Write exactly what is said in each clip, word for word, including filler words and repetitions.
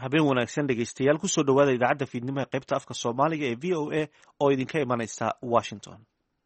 habeen wanaagsan dhegaystayaal kusoo dhawaada idaacadda fiidnimo ee qaybta afka soomaaliga ee v o a oo idinka imanaysa washington.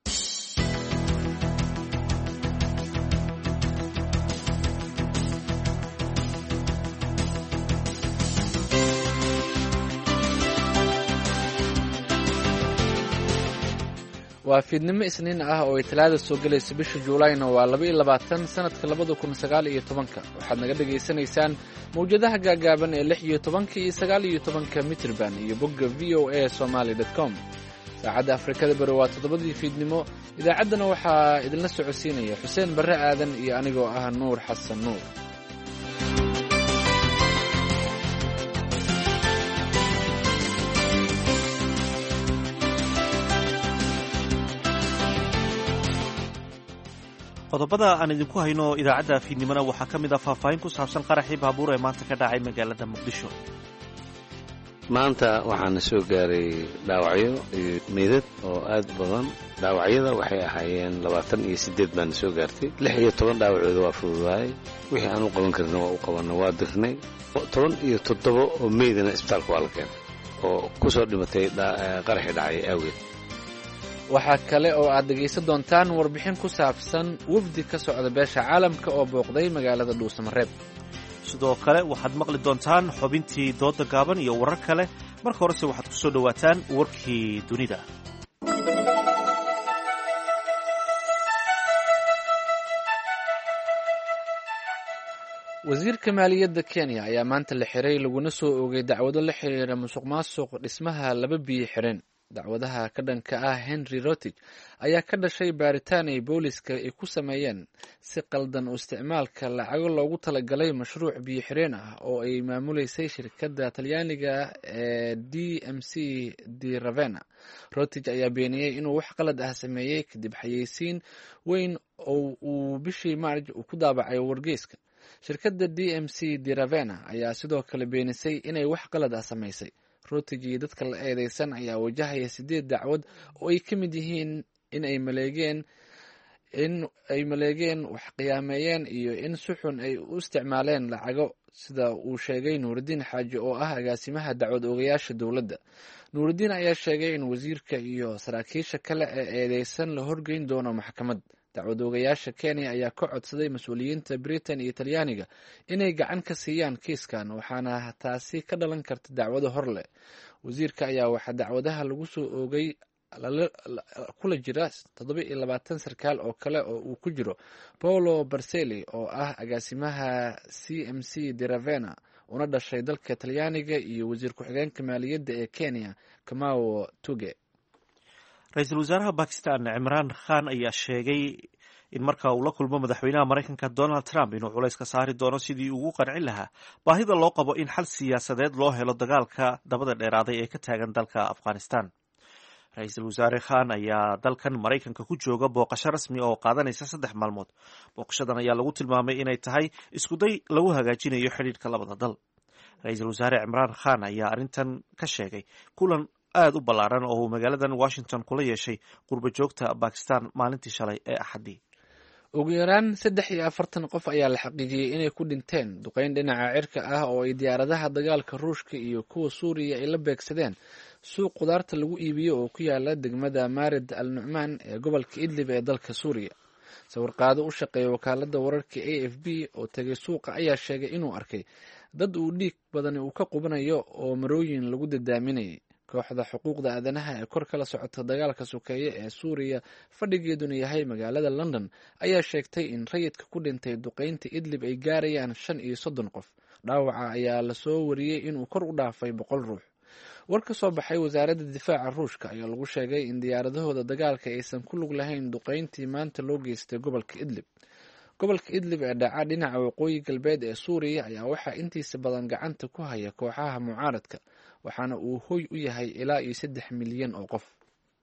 waa fiidnimo isniin ah oo ay talaada soo gelaysa bisha juulayna waa laba iyo labaatan sanadka labada kun sagaal iyo tobanka waxaad naga dhagaysanaysaan mawjadaha gaagaaban ee lix iyo tobanka iyo sagaal iyo tobanka mitrban iyo bogga v o a somaly dot com. saacadda afrikada bari waa toddobadii fiidnimo. idaacaddana waxaa idinla socodsiinaya xuseen barre aadan iyo anigoo ah nuur xasan nuur. qodobada aan idinku hayno idaacadda fiidnimona waxaa ka mid ah faahfaahin ku saabsan qaraxii baabuur ee maanta ka dhacay magaalada muqdisho. maanta waxaana soo gaaray dhaawacyo iyo meydad oo aad badan. dhaawacyada waxay ahaayeen labaatan iyo siddeed baana soo gaartay. lix iyo toban dhaawacooda waa fududahay. wixii aan u qaban karna waa u qabanna waa dirnay. toban iyo toddoba oo meydana isbitaalka waa la keenay oo ku soo dhimatay qaraxii dhacay awgeed. waxaa kale oo aad dhegaysan doontaan warbixin ku saabsan wafdi ka socda beesha caalamka oo booqday magaalada dhuusamareeb. sidoo kale waxaad maqli doontaan xubintii dooda gaaban iyo warar kale. marka horese waxaad ku soo dhowaataan warkii dunida. wasiirka maaliyadda kenya ayaa maanta la xiray laguna soo oogay dacwado la xiriira musuq maasuq dhismaha laba biyo xireen. dacwadaha ka dhanka ah henry rotich ayaa ka dhashay baaritaan ay booliska ay ku sameeyeen si qaldan u isticmaalka lacago loogu talagalay mashruuc biyo xireen ah oo ay maamuleysay shirkadda talyaaniga ee d m c di ravena. rotich ayaa beeniyey inuu wax qalad ah sameeyey kadib xayeysiin weyn oo uu bishii maarj uu ku daabacay wargeyska. shirkadda d m c di ravena ayaa sidoo kale beenisay inay wax qalad ah samaysay. rotich iyo dadka la eedeysan ayaa wajahaya sideed dacwad oo ay ka mid yihiin in ay maleegeen in ay maleegeen wax qiyaameeyeen iyo in si xun ay u isticmaaleen lacago, sida uu sheegay nuurudiin xaaji oo ah agaasimaha dacwad oogayaasha dowladda. nuurudiin ayaa sheegay in wasiirka iyo saraakiisha kale ee eedeysan la horgeyn doono maxkamad. dacwad oogayaasha kenya ayaa ka codsaday mas-uuliyiinta britain iyo talyaaniga inay gacan ka siiyaan kiiskan, waxaana taasi ka dhalan karta dacwado hor leh. wasiirka ayaa waxaa dacwadaha lagu soo oogay kula jira toddoba iyo labaatan sarkaal oo kale oo uu ku jiro paolo barseli oo ah agaasimaha c m c di ravena una dhashay dalka talyaaniga, iyo wasiir ku-xigeenka maaliyadda ee kenya kamao tuge. ra-iisul wasaaraha bakistan cimraan khan ayaa sheegay in marka uu la kulmo madaxweynaha maraykanka donald trump inuu culays ka saari doono sidii ugu qancin lahaa baahida loo qabo in xal siyaasadeed loo helo dagaalka dabada dheeraaday ee ka taagan dalka afghanistan. ra-iisul wasaare khan ayaa dalkan maraykanka ku jooga booqasho rasmi oo qaadanaysa saddex maalmood. booqashadan ayaa lagu tilmaamay inay tahay iskuday lagu hagaajinayo xidhiidhka labada dal. ra-iisul wasaare cimraan khan ayaa arrintan ka sheegay kulan aada u ballaaran oo uu magaaladan washington kula yeeshay qurba joogta bakistan maalintii shalay ee axaddii. ugu yaraan saddex iyo afartan qof ayaa la xaqiijiyey inay ku dhinteen duqeyn dhinaca cirka ah oo ay diyaaradaha dagaalka ruushka iyo kuwa suuriya ay la beegsadeen suuq qudaarta lagu iibiyo oo ku yaala degmada maarid al nucmaan ee gobolka idlib ee dalka suuriya. sawirqaado u shaqeeya wakaalada wararka a f b oo tegay suuqa ayaa sheegay inuu arkay dad uu dhiig badani uu ka qubanayo oo marooyin lagu dadaaminayay. kooxda xuquuqda aadanaha ee kor kala socota dagaalka sokeeye ee suuriya fadhigeeduna yahay magaalada london ayaa sheegtay in rayidka ku dhintay duqeynta idlib ay gaarayaan shan iyo soddon qof. dhaawaca ayaa lasoo wariyey inuu kor u dhaafay boqol ruux. war ka soo baxay wasaaradda difaaca ruushka ayaa lagu sheegay in diyaaradahooda dagaalka aysan ku lug lahayn duqeyntii maanta loo geystay gobolka idlib. gobolka idlib ee dhaca dhinaca waqooyi galbeed ee suuriya ayaa waxaa intiisa badan gacanta ku haya kooxaha mucaaradka, waxaana uu hoy u yahay ilaa iyo saddex milyan oo qof.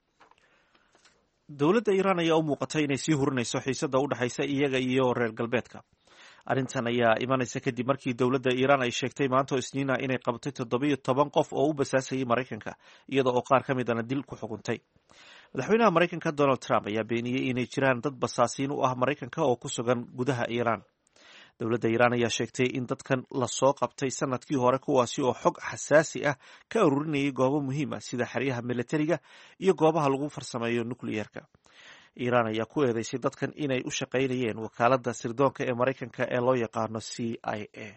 dowladda iiraan ayaa u muuqatay inay sii hurinayso xiisada u dhexaysa iyaga iyo reer galbeedka. arrintan ayaa imanaysa kadib markii dowladda iiraan ay sheegtay maanta isniina inay qabatay toddobiyo toban qof oo u basaasayay maraykanka, iyada oo qaar ka midana dil ku xukuntay. madaxweynaha maraykanka donald trump ayaa beeniyey inay jiraan dad basaasiin u ah maraykanka oo ku sugan gudaha iiraan. dowladda iiraan ayaa sheegtay in dadkan lasoo qabtay sanadkii hore kuwaasi oo xog xasaasi ah ka ururinayay goobo muhiim ah sida xeryaha militariga iyo goobaha lagu farsameeyo nukliyeerka. iiraan ayaa ku eedeysay dadkan inay u shaqaynayeen wakaaladda sirdoonka ee maraykanka ee loo yaqaano c i a.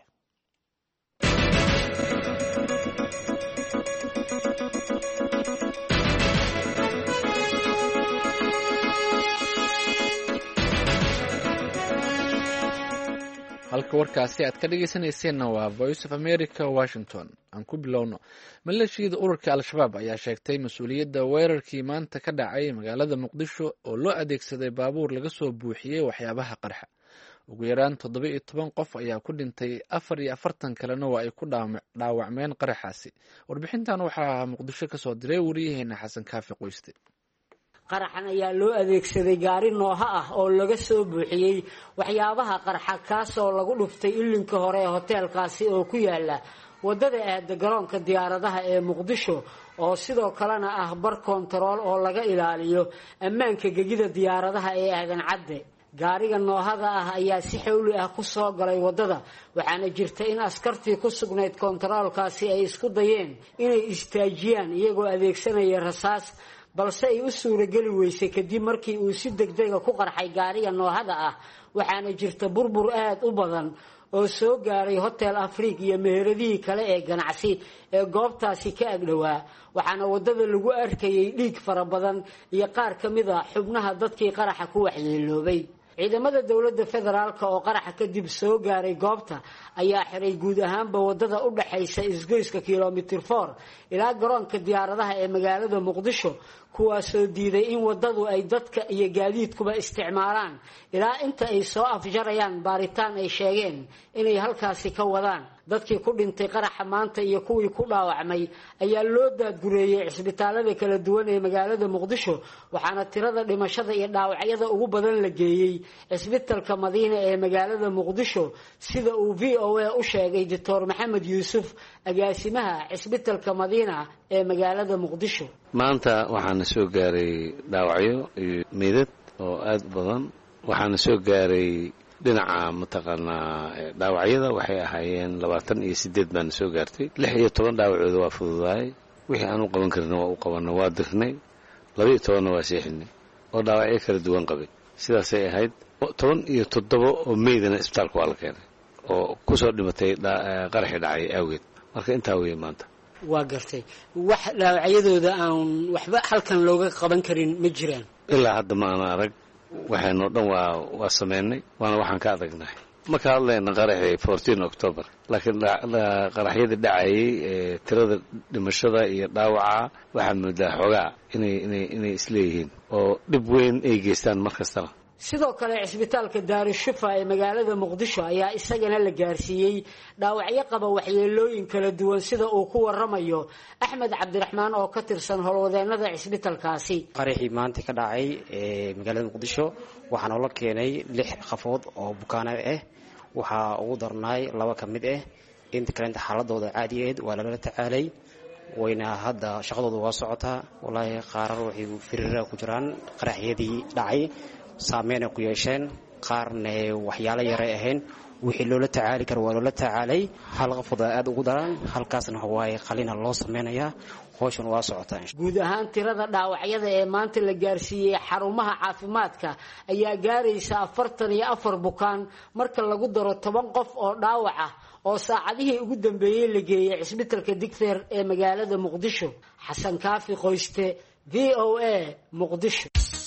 halka warkaasi aad ka dhegeysanayseena waa voice of america washington. aan ku bilowno maleeshiyada ururka al-shabaab ayaa sheegtay mas-uuliyadda weerarkii maanta ka dhacay magaalada muqdisho oo loo adeegsaday baabuur laga soo buuxiyey waxyaabaha qarxa. ugu yaraan toddoba iyo toban qof ayaa ku dhintay, afar iyo afartan kalena waa ay ku dhaawacmeen qaraxaasi. warbixintan waxaa muqdisho kasoo diray wariyaheena xasan kaafi qoyste. qaraxan ayaa loo adeegsaday gaari nooha ah oo laga soo buuxiyey waxyaabaha qarxa kaasoo lagu dhuftay ilinka hore ee hoteelkaasi oo ku yaala wadada aada garoonka diyaaradaha ee muqdisho oo sidoo kalena ah bar kontarool oo laga ilaaliyo ammaanka gegida diyaaradaha ee aadan cadde. gaariga noohada ah ayaa si xawli ah ku soo galay wadada, waxaana jirta in askartii ku sugnayd kontaroolkaasi ay isku dayeen inay istaajiyaan iyagoo adeegsanaya rasaas, balse ay u suurageli weysay kadib markii uu si degdega ku qarxay gaariga noohada ah. waxaana jirta burbur aad u badan oo soo gaaray hotel afriig iyo meheradihii kale ee ganacsi ee goobtaasi ka agdhowaa, waxaana wadada lagu arkayay dhiig fara badan iyo qaar ka mid a xubnaha dadkii qaraxa ku waxyeeloobay. ciidamada dowladda federaalk oo qaraxa kadib soo gaaray goobta ayaa xiray guud ahaanba wadada u dhaxaysa isgoyska kilomitir four ilaa garoonka diyaaradaha ee magaalada muqdisho, kuwaasoo diiday in wadadu ay dadka iyo gaadiidkuba isticmaalaan ilaa inta ay soo afjarayaan baaritaan ay sheegeen inay halkaasi ka wadaan. dadkii ku dhintay qaraxa maanta iyo kuwii ku dhaawacmay ayaa loo daadgureeyey cisbitaalada kala duwan ee magaalada muqdisho, waxaana tirada dhimashada iyo dhaawacyada ugu badan la geeyey cisbitalka madiina ee magaalada muqdisho, sida uu v o a u sheegay doctor maxamed yuusuf, agaasimaha cisbitalka madiina ee magaalada muqdisho. maanta waxaana soo gaaray dhaawacyo iyo meydad oo aad badan. waxaana soo gaaray dhinaca mataqaanaa dhaawacyada waxay ahaayeen labaatan iyo sideed baana soo gaartay. lix iyo toban dhaawacooda waa fududaay, wixii aan u qaban karina waa u qabanna, waa dirnay. laba iyo tobanna waa seexinay oo dhaawacyo kala duwan qabay. sidaasay ahayd. toban iyo toddoba oo meydana isbitaalka waa la keenay oo kusoo dhimatay qaraxii dhacay awgeed. marka intaa weeye maanta. waa gartay. wax dhaawacyadooda aan waxba halkan looga qaban karin ma jiraan? ilaa hadda ma ana arag. waxaynoo dhan waa waa sameynay, waana waxaan ka adagnahay. ma ka hadlayna qaraxii fourteen october, laakiin qaraxyadii dhacayay ee tirada dhimashada iyo dhaawaca waxaad moodaa xoogaa inay inay inay isleeyihiin oo dhib weyn ay geystaan mar kastaba. sidoo kale cisbitaalka daarushufa ee magaalada muqdisho ayaa isagana la gaarsiiyey dhaawacyo qaba waxyeelooyin kala duwan, sida uu ku waramayo axmed cabdiraxmaan oo ka tirsan howlwadeenada cisbitaalkaasi. qaraxii maanta ka dhacay ee magaalada muqdisho waxaana la keenay lix qafood oo bukaano ah. waxaa ugu darnaay laba ka mid ah, inta kalenta xaaladooda caadiyeed waa lala tacaalay, wayna hadda shaqadooda waa socotaa. wallaahi qaarar waxay firiira ku jiraan qaraxyadii dhacay, saameyn ay ku yeesheen, qaarna waxyaalo yaray ahayn. wixii loola tacaali karo waa loola tacaalay. hal qafood aad ugu daran, halkaasna waaye qalina loo sameynayaa. howshan waa socotaa. guud ahaan tirada dhaawacyada ee maanta la gaarsiiyey xarumaha caafimaadka ayaa gaaraysa afartan iyo afar bukaan marka lagu daro toban qof oo dhaawac ah oo saacadihii ugu dambeeyey la geeyey cisbitalka digfeer ee magaalada muqdisho. xasan kaafi qoyste, v o a muqdisho.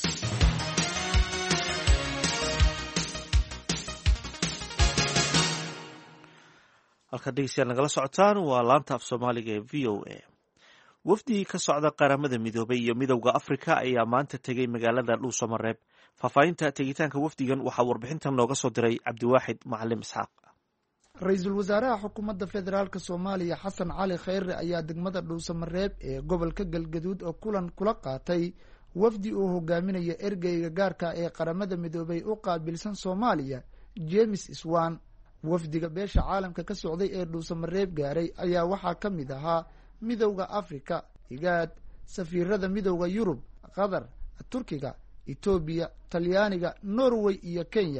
halkaad dhegeystayaal nagala socotaan waa laanta af soomaaliga ee v o a. wafdi ka socda qaramada midoobay iyo midowda afrika ayaa maanta tegey magaalada dhuusamareeb. faahfaahinta tegitaanka wafdigan waxaa warbixintan nooga soo diray cabdiwaaxid macalim isxaaq. ra-iisul wasaaraha xukuumadda federaalk soomaaliya xasan cali khayre ayaa degmada dhuusamareeb ee gobolka galgaduud oo kulan kula qaatay wafdi uu hogaaminayo ergeyga gaarka ee qaramada midoobay u qaabilsan soomaaliya james swan. wafdiga beesha caalamka ka socday ee dhuusamareeb gaaray ayaa waxaa ka mid ahaa midowda afrika, igaad, safiirada midowda yurub, qatar, turkiga, etoobiya, talyaaniga, norway iyo kenya.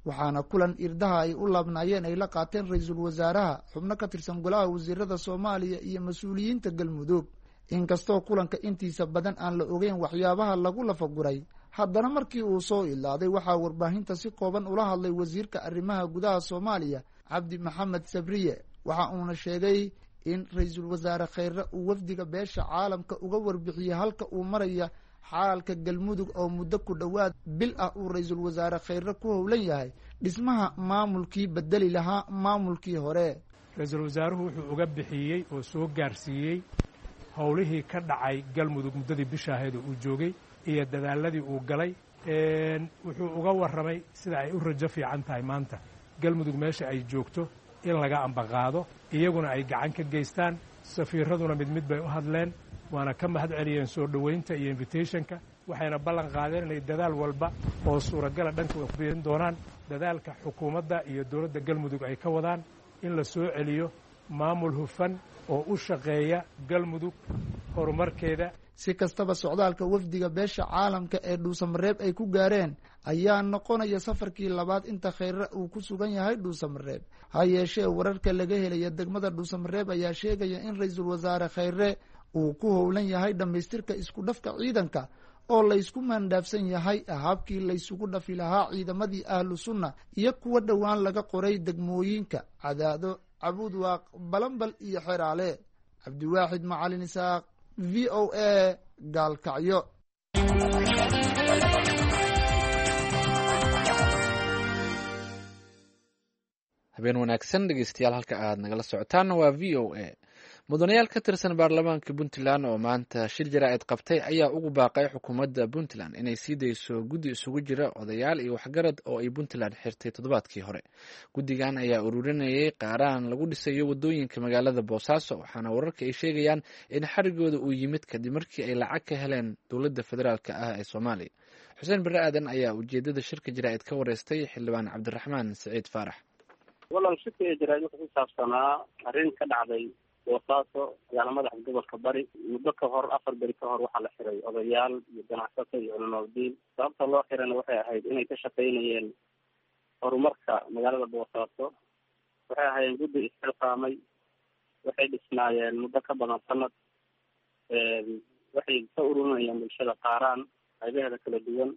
waxaana kulan irdaha ay u laabnaayeen ay la qaateen ra-iisul wasaaraha xubno ka tirsan golaha wasiirada soomaaliya iyo mas-uuliyiinta galmudug inkastoo kulanka intiisa badan aan la ogeyn waxyaabaha lagu lafaguray haddana markii uu soo ilaaday waxaa warbaahinta si kooban ula hadlay wasiirka arrimaha gudaha soomaaliya cabdi maxamed sabriye waxa uuna sheegay in ra-iisul wasaare kheyre uu wafdiga beesha caalamka uga warbixiyey halka uu maraya xaalka galmudug oo muddo ku dhowaad bil ah uu ra-iisul wasaare kheyre ku howlan yahay dhismaha maamulkii bedeli lahaa maamulkii hore ra-iisul wasaaruhu wuxuu uga bixiyey oo soo gaarsiiyey howlihii ka dhacay galmudug muddadii bishaaheeda uu joogay iyo dadaaladii uu galay wuxuu uga warramay sida ay u rajo fiican tahay maanta galmudug meesha ay joogto in laga ambaqaado iyaguna ay gacan ka geystaan safiiraduna mid mid bay u hadleen waana ka mahad celiyeen soo dhoweynta iyo invitationka waxayna ballan qaadeen inay dadaal walba oo suuragala dhanka ay ku biirin doonaan dadaalka xukuumadda iyo dowladda galmudug ay ka wadaan in la soo celiyo maamul hufan oo u shaqeeya galmudug horumarkeeda si kastaba socdaalka wafdiga beesha caalamka ee dhuusamareeb ay ku gaareen ayaa noqonaya safarkii labaad inta kheyre uu ku sugan yahay dhuusamareeb ha yeeshee wararka laga helaya degmada dhuusamareeb ayaa sheegaya in ra-iisul wasaare kheyre uu ku howlan yahay dhammaystirka isku dhafka ciidanka oo laysku maandhaafsan yahay habkii laysugu dhafi lahaa ciidamadii ahlu sunna iyo kuwa dhowaan laga qoray degmooyinka cadaado cabuudwaaq balambal iyo xeraale cabdiwaaxid macalin isaaq v o a gaalkacyo habeen wanaagsan dhegeystayaal halka aad nagala socotaanna waa v o a mudanayaal ka tirsan baarlamaanka puntland oo maanta shir jaraa'id qabtay ayaa ugu baaqay xukuumadda puntland inay sii dayso guddi isugu jira odayaal iyo waxgarad oo ay puntland xirtay toddobaadkii hore guddigan ayaa ururinayay qaaraan lagu dhisayo waddooyinka magaalada boosaaso waxaana wararka ay sheegayaan in xarigooda uu yimid kadib markii ay lacag ka heleen dowladda federaalk ah ee soomaaliya xuseen bare aadan ayaa ujeedada shirka jaraa'id ka wareystay xildhibaan cabdiraxmaan siciid faarax walaal shirka jaraa'id wuxuu ku saabsanaa arrin ka dhacday boosaaso magaala madaxa gobolka bari muddo ka hor afar beri ka hor waxaa la xiray odayaal iyo ganacsato iyo culimadiin sababta loo xirana waxay ahayd inay ka shaqaynayeen horumarka magaalada boosaaso waxay ahaayeen guddi isxilqaamay waxay dhisnaayeen muddo ka badan sanad waxay ka ururinayeen bulshada qaaraan qaybaheeda kala duwan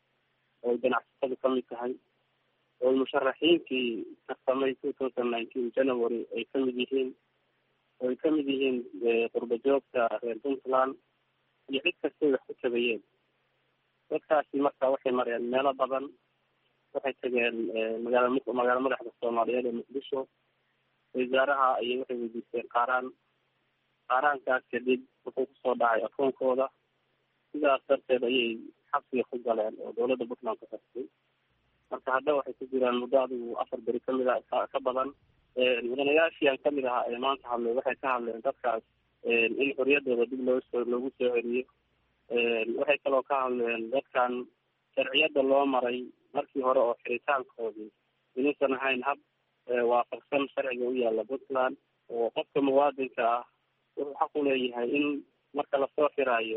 oo ganacsatadu ka mid tahay oo musharaxiintii tartamay two thousand nineteen january ay ka mid yihiin oy ka mid yihiin qurba joogta reer puntland iyo cid kastay wax ku tabayeen dadkaasi marka waxay mareen meelo badan waxay tageen magaala magaala madaxda soomaaliyeed ee muqdisho wasaaraha ayay waxay weydiisteen qaaraan qaaraankaas kadib wuxuu kusoo dhacay akoonkooda sidaas darteed ayay xabsiga ku galeen oo dowladda puntland ku xirtay marka hadda waxay ku jiraan muddo adigu afar beri kamid a ka badan mudanayaashii aan kamid ahaa ee maanta hadlay waxay ka hadleen dadkaas in xoriyadooda dib loo soo loogu soo celiyo waxay kaloo ka hadleen dadkan sharciyada loo maray markii hore oo xiritaankoodii inuusan ahayn hab waafaqsan sharciga u yaala puntland oo qofka muwaadinka ah wuxuu xaq u leeyahay in marka lasoo xiraayo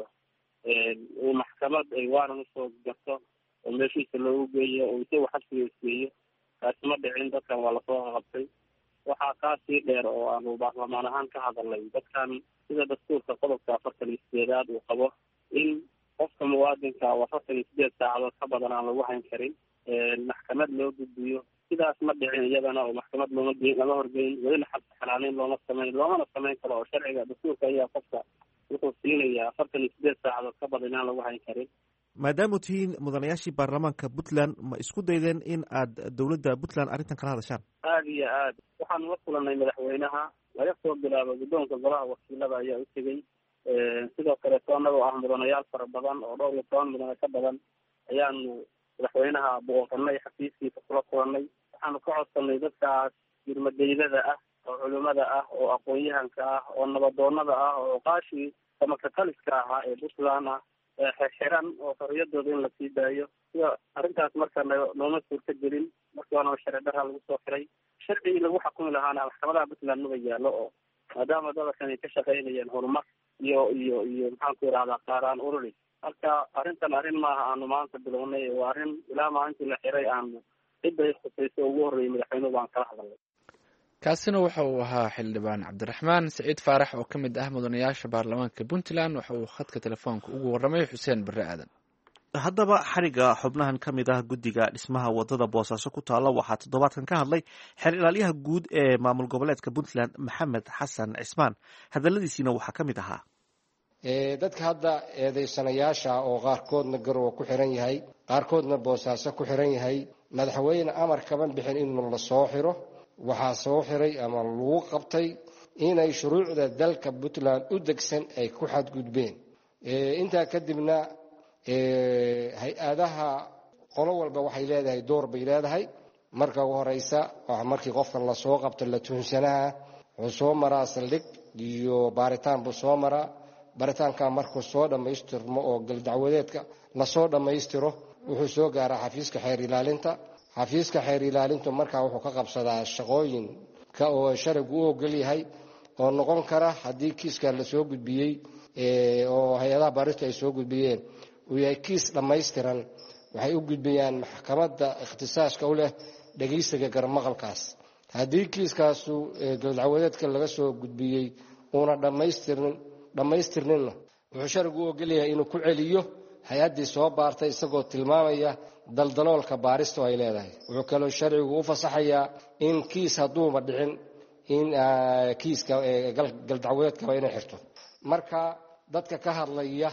uu maxkamad ay waaran usoo garto oo meeshiisa loogu geeyo oo isagu xabsiga isgeeyo kaasi ma dhicin dadkan waa lasoo qabtay waxaa kaasii dheer oo aanu baarlamaan ahaan ka hadalnay dadkan sida dastuurka qodobka afartan iyo sideedaad uu qabo in qofka muwaadinka oo afartan iyo sideed saacadood ka badan aan lagu hayn karin maxkamad loo gudbiyo sidaas ma dhicin iyadana oo maxkamad looma geyn lama horgeyn welina xabsi xalaaneyn looma sameyn loomana samayn karo oo sharciga dastuurka ayaa qofka wuxuu siinayaa afartan iyo sideed saacadood ka badan inaan lagu hayn karin maadaama tihiin mudanayaashii baarlamaanka puntland ma isku daydeen in aad dowladda puntland arrintan kala hadashaan aada iyo aad waxaanu la kulanay madaxweynaha laga soo bilaabo guddoonka golaha wakiilada ayaa u tegey sidoo kaleeto anagoo ah mudanayaal fara badan oo dhowr iyo toban mudane ka badan ayaanu madaxweynaha booqanay xafiiskiisa kula kulanay waxaanu ka codsanay dadkaas yirmadeydada ah oo culimada ah oo aqoon-yahanka ah oo nabadoonada ah oo oqaashii samakataliska ahaa ee puntland ah xiran oo xoriyadooda in lasii daayo sida arrintaas marka nooma suurta gelin markii waana sharci darra lagu soo xiray sharcigii lagu xakumi lahaana maxkamadaha puntland maba yaallo oo maadaama dadkan ay ka shaqaynayeen horumar iyo iyo iyo maxaanku irahdaa qaaraan ururi marka arrintan arrin maaha aanu maanta bilownay waa arrin ilaa maalintii la xiray aanu ciday khusayso ugu horreeyay madaxweynuhu baan kala hadalnay. kaasina waxa uu ahaa xildhibaan cabdiraxmaan siciid faarax oo ka mid ah mudanayaasha baarlamaanka puntland waxa uu khadka telefoonka ugu warramay xuseen barre aadan. haddaba xariga xubnahan ka mid ah guddiga dhismaha wadada boosaaso ku taalla waxaa toddobaadkan ka hadlay xeer ilaalyaha guud ee maamul goboleedka puntland maxamed xasan cismaan. hadaladiisiina waxaa ka mid ahaa dadka hadda eedaysanayaasha oo qaarkoodna garowe ku xiran yahay qaarkoodna boosaaso ku xiran yahay madaxweyne amar kaban bixin in la soo xiro. waxaa soo xiray ama lagu qabtay inay shuruucda dalka puntland u degsan ay ku xadgudbeen. intaa kadibna hay-adaha qolo walba waxay leedahay door bay leedahay. marka ugu horeysa markii qofkan lasoo qabto la tuhunsanaa wuxuu soo maraa saldhig iyo baaritaan buu soo maraa. baaritaanka markuu soo dhammaystirmo oo galdacwadeedka lasoo dhammaystiro wuxuu soo gaaraa xafiiska xeer ilaalinta. xafiiska xeer ilaalintu markaa wuxuu ka qabsadaa shaqooyinka oo sharcigu u ogol yahay oo noqon kara haddii kiiska lasoo gudbiyey oo hay-adaha baaristu ay soo gudbiyeen uu yahay kiis dhammaystiran waxay u gudbiyaan maxkamadda ikhtisaaska u leh dhegaysiga garmaqalkaas. haddii kiiskaasu galdacwadeedka laga soo gudbiyey uuna dhammaystirnin dhammaystirninna wuxuu sharcigu u ogol yahay inuu ku celiyo hay-addii soo baartay isagoo tilmaamaya daldaloolka baaristu ay leedahay. wuxuu kaloo sharcigu u fasaxayaa in kiis hadduuba dhicin in kiiska galdacwadeedkaba inay xirto. marka dadka ka hadlaya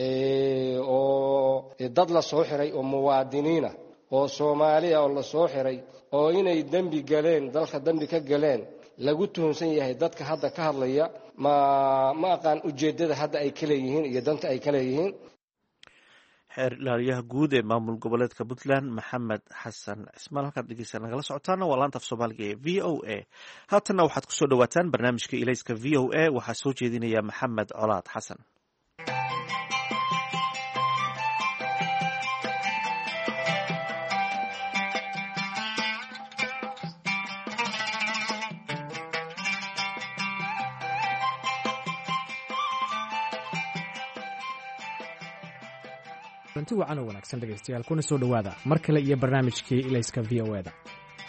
oo dad la soo xiray oo muwaadiniina oo soomaaliya oo la soo xiray oo inay dembi galeen dalka dembi ka galeen lagu tuhunsan yahay dadka hadda ka hadlaya ma ma aqaan ujeeddada hadda ay ka leeyihiin iyo danta ay ka leeyihiin. xeer ilaaliyaha guud ee maamul goboleedka puntland maxamed xasan cismaan. halkaad dhegeysa nagala socotaana waa laanta af soomaaliga ee v o a. haatanna waxaad kusoo dhawaataan barnaamijka ilayska v o a waxaa soo jeedinaya maxamed colaad xasan. runti wacan oo wanaagsan dhegaystayaal kuna soo dhowaada mar kale iyo barnaamijkii ilayska v o eda.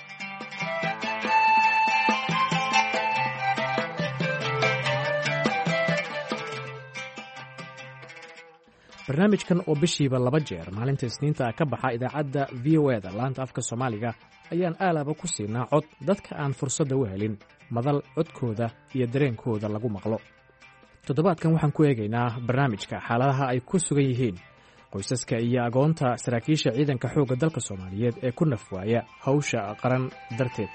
barnaamijkan oo bishiiba laba jeer maalinta isniinta ka baxa idaacadda v o eda laanta afka soomaaliga ayaan aalaba ku siinaa cod dadka aan fursadda u helin madal codkooda iyo dareenkooda lagu maqlo. toddobaadkan waxaan ku eegaynaa barnaamijka xaaladaha ay ku sugan yihiin qoysaska iyo agoonta saraakiisha ciidanka xoogga dalka soomaaliyeed ee ku nafwaaya hawsha qaran darteed.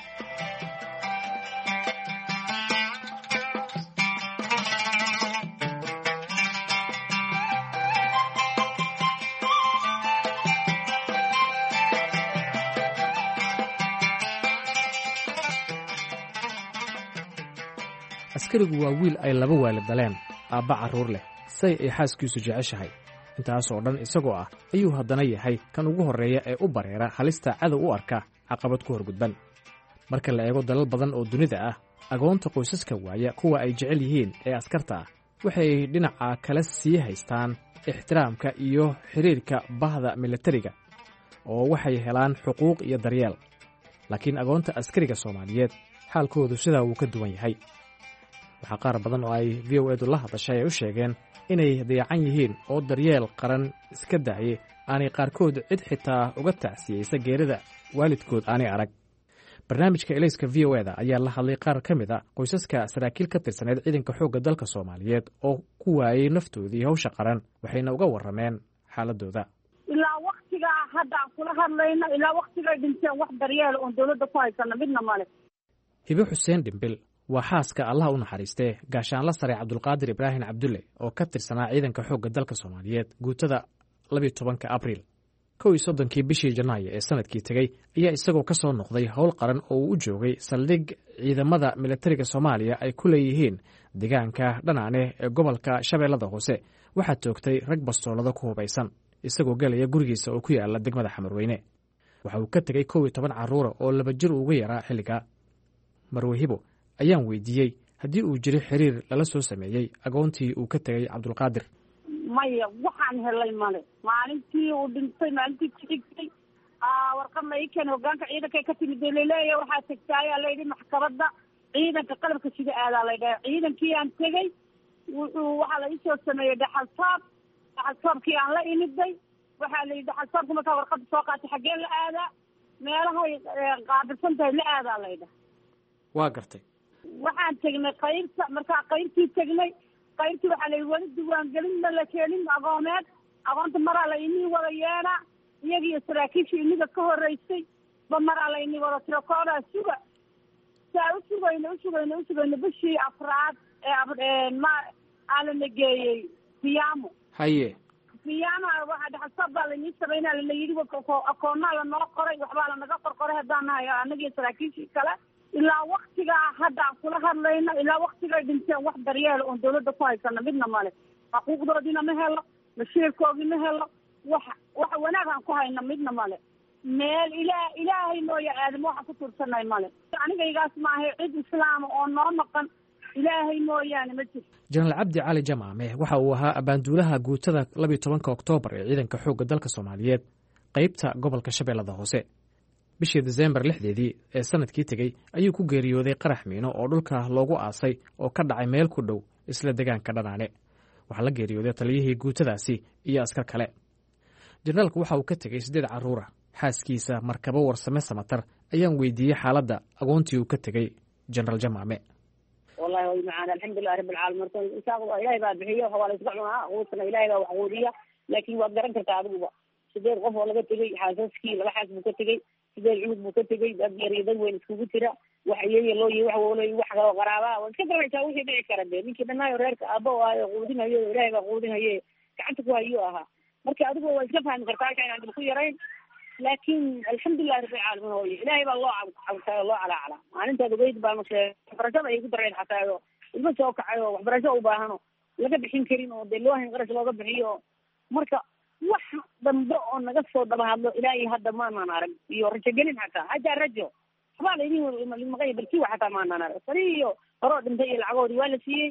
askarigu waa wiil ay laba waalid daleen aabba carruur leh say ay xaaskiisu jeceshahay. intaasoo dhan isagoo ah ayuu haddana yahay kan ugu horreeya ee u bareera halista cadow u arka caqabad ku horgudban. marka la eego dalal badan oo dunida ah agoonta qoysaska waaya kuwa ay jecel yihiin ee askarta ah waxay dhinaca kale sii haystaan ixtiraamka iyo xidhiirka bahda milatariga oo waxay helaan xuquuq iyo daryeel. laakiin agoonta askariga soomaaliyeed xaalkoodu sidaa wuu ka duwan yahay. waxaa qaar badan oo ay v o edu la hadashay ay u sheegeen inay dayacan yihiin oo daryeel qaran iska daaye aanay qaarkood cid xitaa uga tacsiyeysa geerida waalidkood aanay arag. barnaamijka ilayska v o eda ayaa la hadlay qaar ka mid a qoysaska saraakiil ka tirsaneed ciidanka xoogga dalka soomaaliyeed oo ku waayey naftoodii hawsha qaran waxayna uga warrameen xaaladooda. ilaa waktigaa hadda aan kula hadlayno ilaa waktigay dhinteen wax daryeel oon dowladda ku haysana midna male. hibe xuseen dhimbil waa xaaska allah u naxariistee gaashaanla sare cabdulqaadir ibraahim cabdulle oo ka tirsanaa ciidanka xoogga dalka soomaaliyeed guutada labiyo tobanka abriil. kow iyo soddonkii bishii janaayo ee sanadkii tegey ayaa isagoo ka soo noqday howl qaran oo uu u joogay saldhig ciidamada milatariga soomaaliya ay ku leeyihiin deegaanka dhanaane ee gobolka shabeellada hoose waxaa toogtay rag bastoolado ku hubaysan isagoo gelaya gurigiisa oo ku yaala degmada xamarweyne. waxa uu ka tegey kow iyo toban carruura oo laba jir uga yaraa xilliga. marwahibo ayaan weydiiyey haddii uu jiro xiriir lala soo sameeyey agoontii uu ka tegey cabdulqaadir. maya waxaan helay male maalintii uu dhintay maalintii ku xigtay warqadna ii keen hogaanka ciidanka ka timid laleeyahay waxaa tegtaa ayaa layidhi maxkamadda ciidanka qalabka sida aadaa laydhaha ciidankii aan tegey wuxuu waxaa la isoo sameeyey dhaxal toob dhaxal toobkii aan la imiday waxaa la yidhi dhaxal toobka markaa warqadda soo qaatay xaggeen la aadaa meelahay qaabilsan tahay la aadaa laydhaha. waa gartay. waxaan tegnay qaybta markaa qaybtii tegnay qaybtii waxaa la yidhi weli diiwaangelin ma la keenin agoomeed agoonta maraa la inii wada yeena iyagiiyo saraakiishii iniga ka horeysay ba maraa la inii wada tiro koodaa suga saa u sugayno u sugayno u sugayno bishii afraad ee ma aalana geeyey siyaamo haye siyaamaha waxaa dhaxalsab baa lainii sameynaa lana yidhi akoonaa lanoo qoray waxbaa lanaga qorqoray haddaan nahay annagiyo saraakiishii kale ilaa waktigaa hadda aan kula hadlayno ilaa waktigay dhinteen wax daryeela oon dawladda ku haysana midna male xuquuqdoodiina ma helo mashiirkoodii ma helo wax wax wanaag aan ku hayna midna male meel ilaa ilaahay mooya aadamo waxaan ku tuursanay male anigaygaas maahay cid islaama oo noo maqan ilaahay mooyaane ma jirto. jenaraal cabdi cali jamaame waxa uu ahaa abaanduulaha guutada labiyo tobanka oktoobar ee ciidanka xoogga dalka soomaaliyeed qaybta gobolka shabeellada hoose bishii desembar lixdeedii ee sanadkii tegey ayuu ku geeriyooday qarax miino oo dhulka loogu aasay oo ka dhacay meel ku dhow isla deegaanka dhanaane waxaa la geeriyooday taliyihii guutadaasi iyo askar kale. jenaraalku waxa uu ka tegey siddeed carruura xaaskiisa markabo warsame samatar ayaan weydiiyey xaaladda agoontii uu ka tegey jenaraal jamaame. wallahi way macaan alxamdulilah rabbil caalamiin marka isaaq ilaahay baa bixiyo waa la isku cunaa quudna ilaahay baa wax quudiya laakiin waad garan kartaa adiguba sideed qof oo laga tegey xaasaskii laba xaas buu ka tegey sideed cunug buu ka tegey dad yar iyo dad weyn iskugu jira wax iyaga loo yihi wax waloy wax kaloo qaraabaa waa iska garanaysaa wixii dhici kara dee ninkii dhanaayo reerka aabbo ahayo quudinayo ilaahay baa quudinaye gacanta ku hayo ahaa marka adigu waa iska fahmi kartaa halka inaan dib ku yarayn laakiin alxamdulilah rabbil caalamiin hooye ilaahay baa loo cabtaayo loo calaacala maalintaad ogeyd baa mase waxbarashada ay ku dareen xataayo ilmo soo kacayo waxbarasho u baahano laga bixin karin oo dee loo hayn qarash looga bixiyo marka wax dambe oo naga soo daba hadlo ilaahay hadda maanaan arag iyo rajogelin xataa hataa rajo waxbaa laydin maqanya balkiiwa xataa maanaan arag sani iyo horoo dhintay iyo lacagoodii waa la siiyey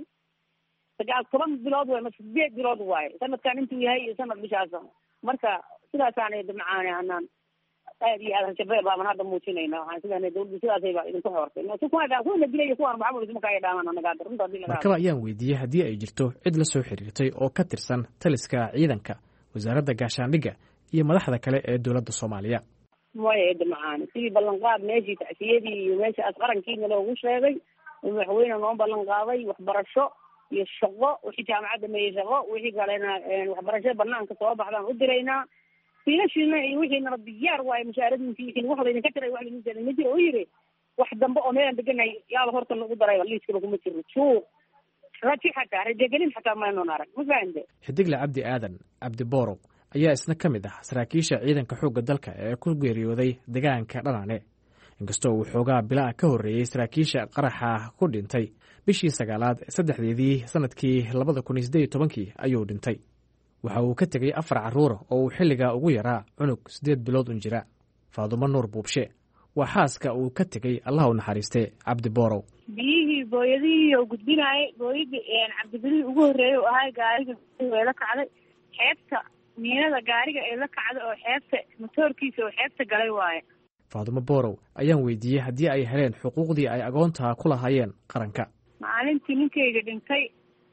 sagaal toban bilood waay mase sideed bilood waaye sanadkan intuu yahay iyo sanad bishaasa marka sidaasaanay macaane anaan aad iyo aad rajabeer baaban hadda muujinayna waxaan sidaana dawladdu sidaasay baa idinku xoortay kuwana dilay kuwan maxamud isma kaya dhaaman anaga runta hadii laga markaba ayaan weydiiyey haddii ay jirto cid la soo xiriirtay oo ka tirsan taliska ciidanka wasaaradda gaashaandhigga iyo madaxda kale ee dowladda soomaaliya. maya eedda macaane sidii ballanqaad meeshii tacsiyadii iyo meeshaas qarankiina loogu sheegay madaxweyne noo ballan qaaday waxbarasho iyo shaqo wixii jaamacadda meeyey shaqo wixii kalena waxbarasho banaanka soo baxdaan u diraynaa fiilashiina iyo wixiinaba diyaar waaye mushaaradinki wax laydinka tiray wax laydin tiray ma jiro u yiri wax dambe oo meelaan deganahay yaaba horta lagu darayba liiskaba kuma jiro suuq raji xataa rajagelin xataa maynoon arag ma fahamte. xidigle cabdi aadan cabdi boorow ayaa isna ka mid ah saraakiisha ciidanka xoogga dalka ee ku geeriyooday deegaanka dhanaane inkastoo uu xoogaa bilaa ka horreeyey saraakiisha qaraxa ku dhintay bishii sagaalaad saddexdeedii sanadkii labada kun iyo siddeed iyo tobankii ayuu dhintay. waxa uu ka tegey afar carruura oo uu xilligaa ugu yaraa cunug siddeed bilood un jira. faadumo nuur buubshe waa xaaska uu ka tegey allah u naxariistay cabdi boorow. biyihii booyadihii oo gudbinaayay booyadii cabdibilihii ugu horreeyay oo ahay gaariga ee la kacday xeebta miinada gaariga ee la kacday oo xeebta motoorkiisa oo xeebta galay waaye. faadumo boorow ayaan weydiiyey haddii ay heleen xuquuqdii ay agoontaa ku lahaayeen qaranka. maalintii ninkayga dhintay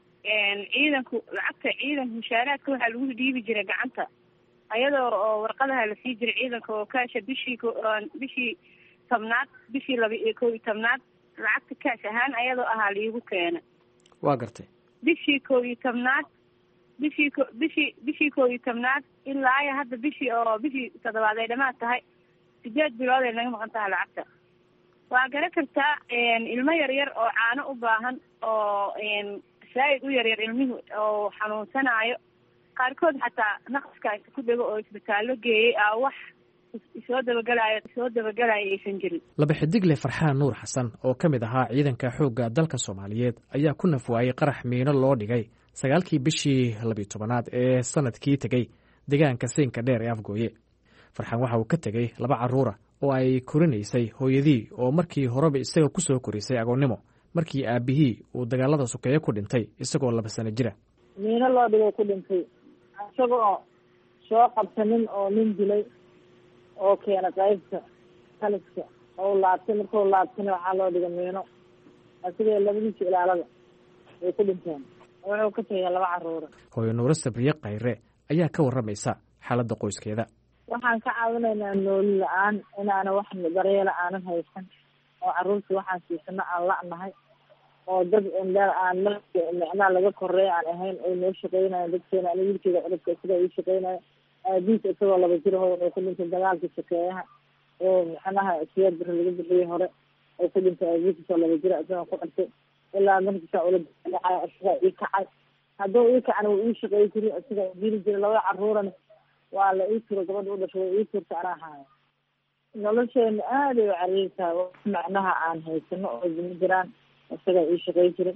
ciidanku lacagta ciidanka mushaaraadka waxaa lagu dhiibi jiray gacanta ayadoo oo warqadaha la sii jiray ciidanka oo kaasha bishii bishii tobnaad bishii laba iyo kow iyo tobnaad lacagta kaash ahaan ayadoo ahaa liigu keena. waa gartay. bishii kow iyo tobnaad bishii ko bishii bishii kow iyo tobnaad ilaa iyo hadda bishii oo bishii toddobaad ay dhamaad tahay sideed bilood ay naga maqan tahay lacagta. waa garan kartaa ilmo yar yar oo caano u baahan oo saaid u yaryar ilmihu oo xanuunsanaayo qaarkood xataa naqaska ku dhego oo isbitaallo geeyey aa wax isoo dabagalayo isoo dabagalayo aysan jirin. laba xidigle farxaan nuur xasan oo ka mid ahaa ciidanka xoogga dalka soomaaliyeed ayaa ku nafwaayey qarax miino loo dhigay sagaalkii bishii labiyo tobanaad ee sanadkii tegey deegaanka siinka dheer ee afgooye. farxaan waxa uu ka tegey laba carruura oo ay korinaysay hooyadii oo markii horeba isaga ku soo korisay agoonnimo markii aabihii uu dagaalada sokeeye ku dhintay isagoo laba sano jira. miino loo dhigay ku dhintay isagoo soo qabsanin oo nin dilay oo keena qaybta taliska oo laabtay markuu laabtana waxaa loo dhiga miino asigee labadiisa ilaalada ay ku dhinteen wuxuu ka tegay laba caruura. hooyo nuuro sabriye khayre ayaa ka warramaysa xaaladda qoyskeeda. waxaan ka caawinaynaa nooli la-aan inaana wax daryeela aanan haysan oo caruurta waxaan siisano aan la-nahay oo dad indha aan micnaa laga koreeya aan ahayn ay noo shaqeynayan dadkeena ani wiilkeeda cudubka sida ii shaqeynayo aabiis isagoo laba jiraho wuxuu ku dhintay dagaalkii shakeeyaha oo macnaha siyaad bari laga bixiyey hore oo ku dhintay aabiis isoo laba jira isagoo ku dhintay ilaa markiisa ula dhacay isagaa ii kacay hadduu ii kacana wuu ii shaqeey jiri isagaa jiri jiray labada caruurana waa la ii turo gabadha u dhashay way ii turta anaa haayo nolosheena aada ay u cariirtahay macnaha aan haysano oo jimi jiraan isagaa ii shaqey jiray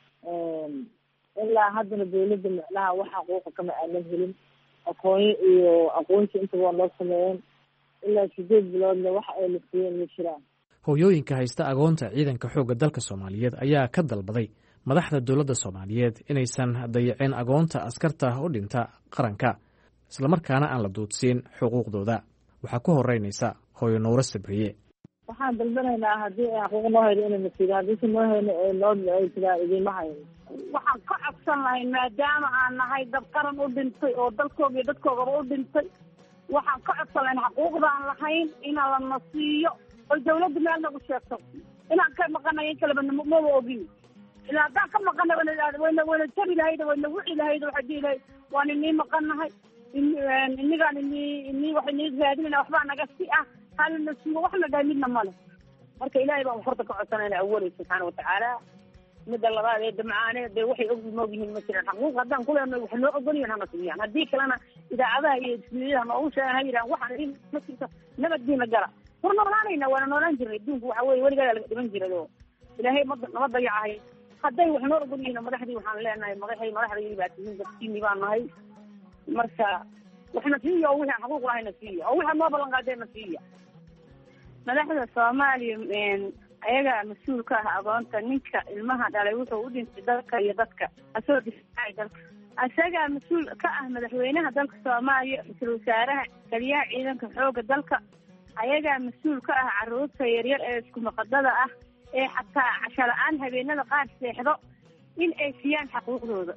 ilaa haddana dawladda macnaha wax xaquuqa kama aanan helin aqoonyo iyo aqoonsi intaba waa noo sameeyeen ilaa sideed biloodna wax ay la siiyeen ma jiraan. hooyooyinka haysta agoonta ciidanka xoogga dalka soomaaliyeed ayaa ka dalbaday madaxda dowladda soomaaliyeed inaysan dayacin agoonta askarta u dhinta qaranka islamarkaana aan la duudsiin xuquuqdooda. waxaa ku horeynaysa hooyo nuuro sabriye. waxaan dalbanaynaa haddii ay xaquuq noo hayno inayna siido haddiise noo hayno ee noo ay sidaa idiima hayno. waxaan ka codsan lahay maadaama aan nahay dad qaran u dhintay oo dalkooga iyo dadkoogaba u dhintay waxaan ka codsan lahayn xaquuqdaan lahayn inaan lana siiyo oo dawladda meel nagu sheegto inaan ka maqanay in kaleba maba ogin ilaa haddaan ka maqanay wayna wayna jabi lahayd wayna wici lahayd waxaa dihi lahayd waan inii maqannahay inigaan ini ini wax inii raadinayna waxbaa naga si ah halina siiyo wax la dhahay midna male marka ilaahay baan horta ka codsanayna awalay subxaana watacaala midda labaad ee damcaane dee waxay og moog yihiin ma jiraan xaquuq haddaan ku leenahay wax noo ogolyihin hana siiyaan haddii kalena idaacadaha iyo ismiyadaha noogu sheegan ha yidhahan waxaan ma jirto nabaddiina gala war noolaanayna waana noolaan jirnay adduunku waxa weye weligaada laga dhiman jiray oo ilaahay ma nama dayacahay hadday wax noo ogol yihiin madaxdii waxaan leenahay madaxay madaxdaydi baa tihiin dadkiini baan nahay marka waxna siiya oo wixii xaquuq lahayna siiya oo wixii noo ballan qaadeenna siiya. madaxda soomaaliya ayagaa mas-uul ka ah agoonta ninka ilmaha dhalay wuxuu u dhintay dalka iyo dadka asoo difaacay dalka isagaa mas-uul ka ah madaxweynaha dalka soomaaliya ra-iisul wasaaraha taliyaha ciidanka xooga dalka ayagaa mas-uul ka ah caruurta yaryar ee isku maqadada ah ee xataa casho la-aan habeenada qaar seexdo in ay siiyaan xaquuqdooda.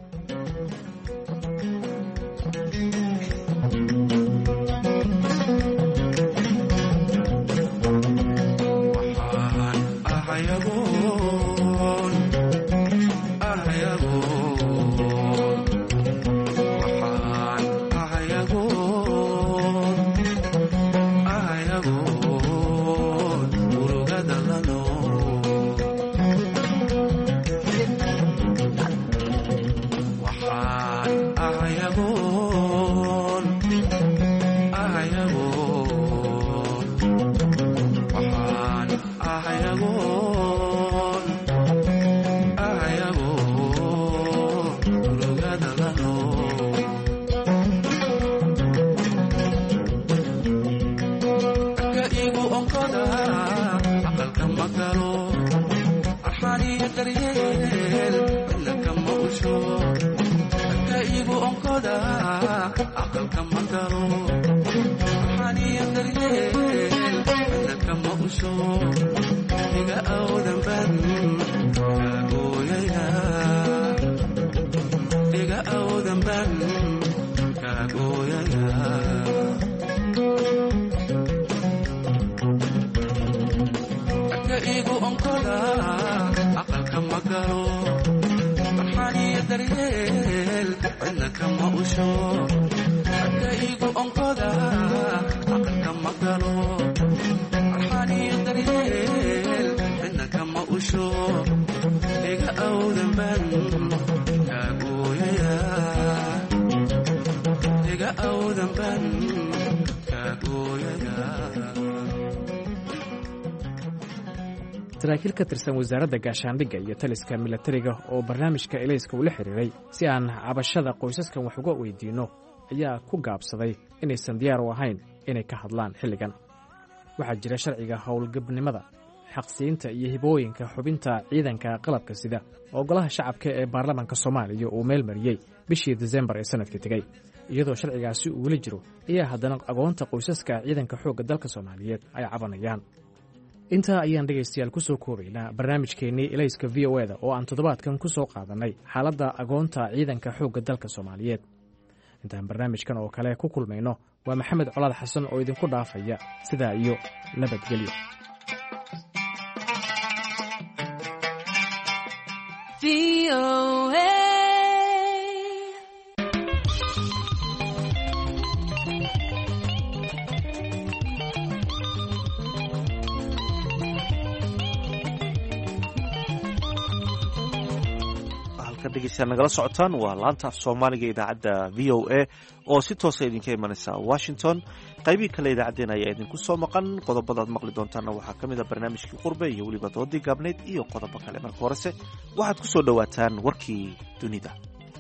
saraakiil ka tirsan wasaaradda gaashaandhigga iyo taliska milatariga oo barnaamijka elayska ula xiriiray si aan cabashada qoysaskan wax uga weydiinno ayaa ku gaabsaday inaysan diyaar u ahayn inay ka hadlaan xilligan. waxaa jira sharciga howlgabnimada xaqsiinta iyo hibooyinka xubinta ciidanka qalabka sida oo golaha shacabka ee baarlamaanka soomaaliya uu meel mariyey bishii disembar ee sanadkii tegey iyadoo sharcigaasi uu weli jiro ayaa haddana agoonta qoysaska ciidanka xoogga dalka soomaaliyeed ay cabanayaan. intaa ayaan dhegaystayaal ku soo koobaynaa barnaamijkeennii ilayska v o eda oo aan toddobaadkan ku soo qaadannay xaaladda agoonta ciidanka xoogga dalka soomaaliyeed. intaan barnaamijkan oo kale ku kulmayno waa maxamed colaad xasan oo idinku dhaafaya sidaa iyo nabadgelyo. dhegeystayaal nagala socotaan waa laanta af soomaaliga idaacadda v o a oo si toosa idinka imanaysa washington. qaybihii kale idaacaddeen ayaa idinku soo maqan. qodobadaad maqli doontaana waxaa ka mid a barnaamijkii qurbe iyo weliba doodii gaabneyd iyo qodobo kale. marka horese waxaad ku soo dhowaataan warkii dunida.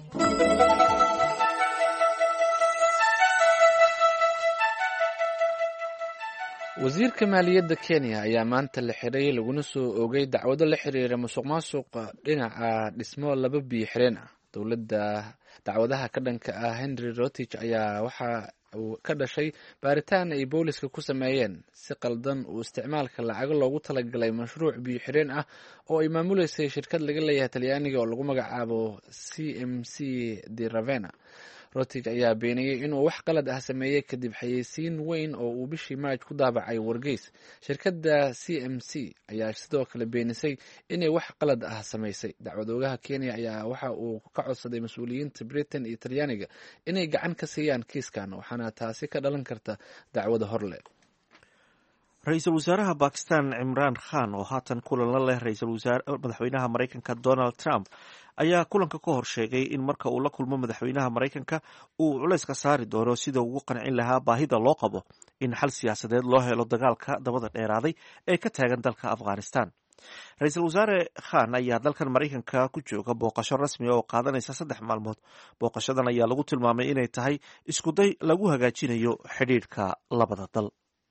wasiirka maaliyadda kenya ayaa maanta la xiray laguna soo oogay dacwado la xiriira musuq maasuqa dhinaca dhismo laba biyo xireen ah. dowladda dacwadaha ka dhanka ah henry rotich ayaa waxa uu ka dhashay baaritaan ay booliska ku sameeyeen si qaldan uu isticmaalka lacago loogu talagalay mashruuc biyo xireen ah oo ay maamuleysay shirkad laga leeyahay talyaaniga oo lagu magacaabo c m c de ravena. rotich ayaa beeniyey inuu wax qalad ah sameeyey kadib xayeysiin weyn oo uu bishii maaj ku daabacay wargeys. shirkadda c m c ayaa sidoo kale beenisay inay wax qalad ah samaysay. dacwadoogaha kenya ayaa waxa uu ka codsaday mas-uuliyiinta britain iyo talyaaniga inay gacan ka siiyaan kiiskan, waxaana taasi ka dhalan karta dacwada horle. ra-iisul wasaaraha bakistan cimraan khan oo haatan kulan la leh ra-iisul wasaare madaxweynaha maraykanka donald trump ayaa kulanka ka hor sheegay in marka uu la kulmo madaxweynaha maraykanka uu culays ka saari doono sida ugu qancin lahaa baahida loo qabo in xal siyaasadeed loo helo dagaalka dabada dheeraaday ee ka taagan dalka afghanistan. ra-iisul wasaare khan ayaa dalkan maraykanka ku jooga booqasho rasmi oo qaadanaysa saddex maalmood. booqashadan ayaa lagu tilmaamay inay tahay iskuday lagu hagaajinayo xidhiidhka labada dal.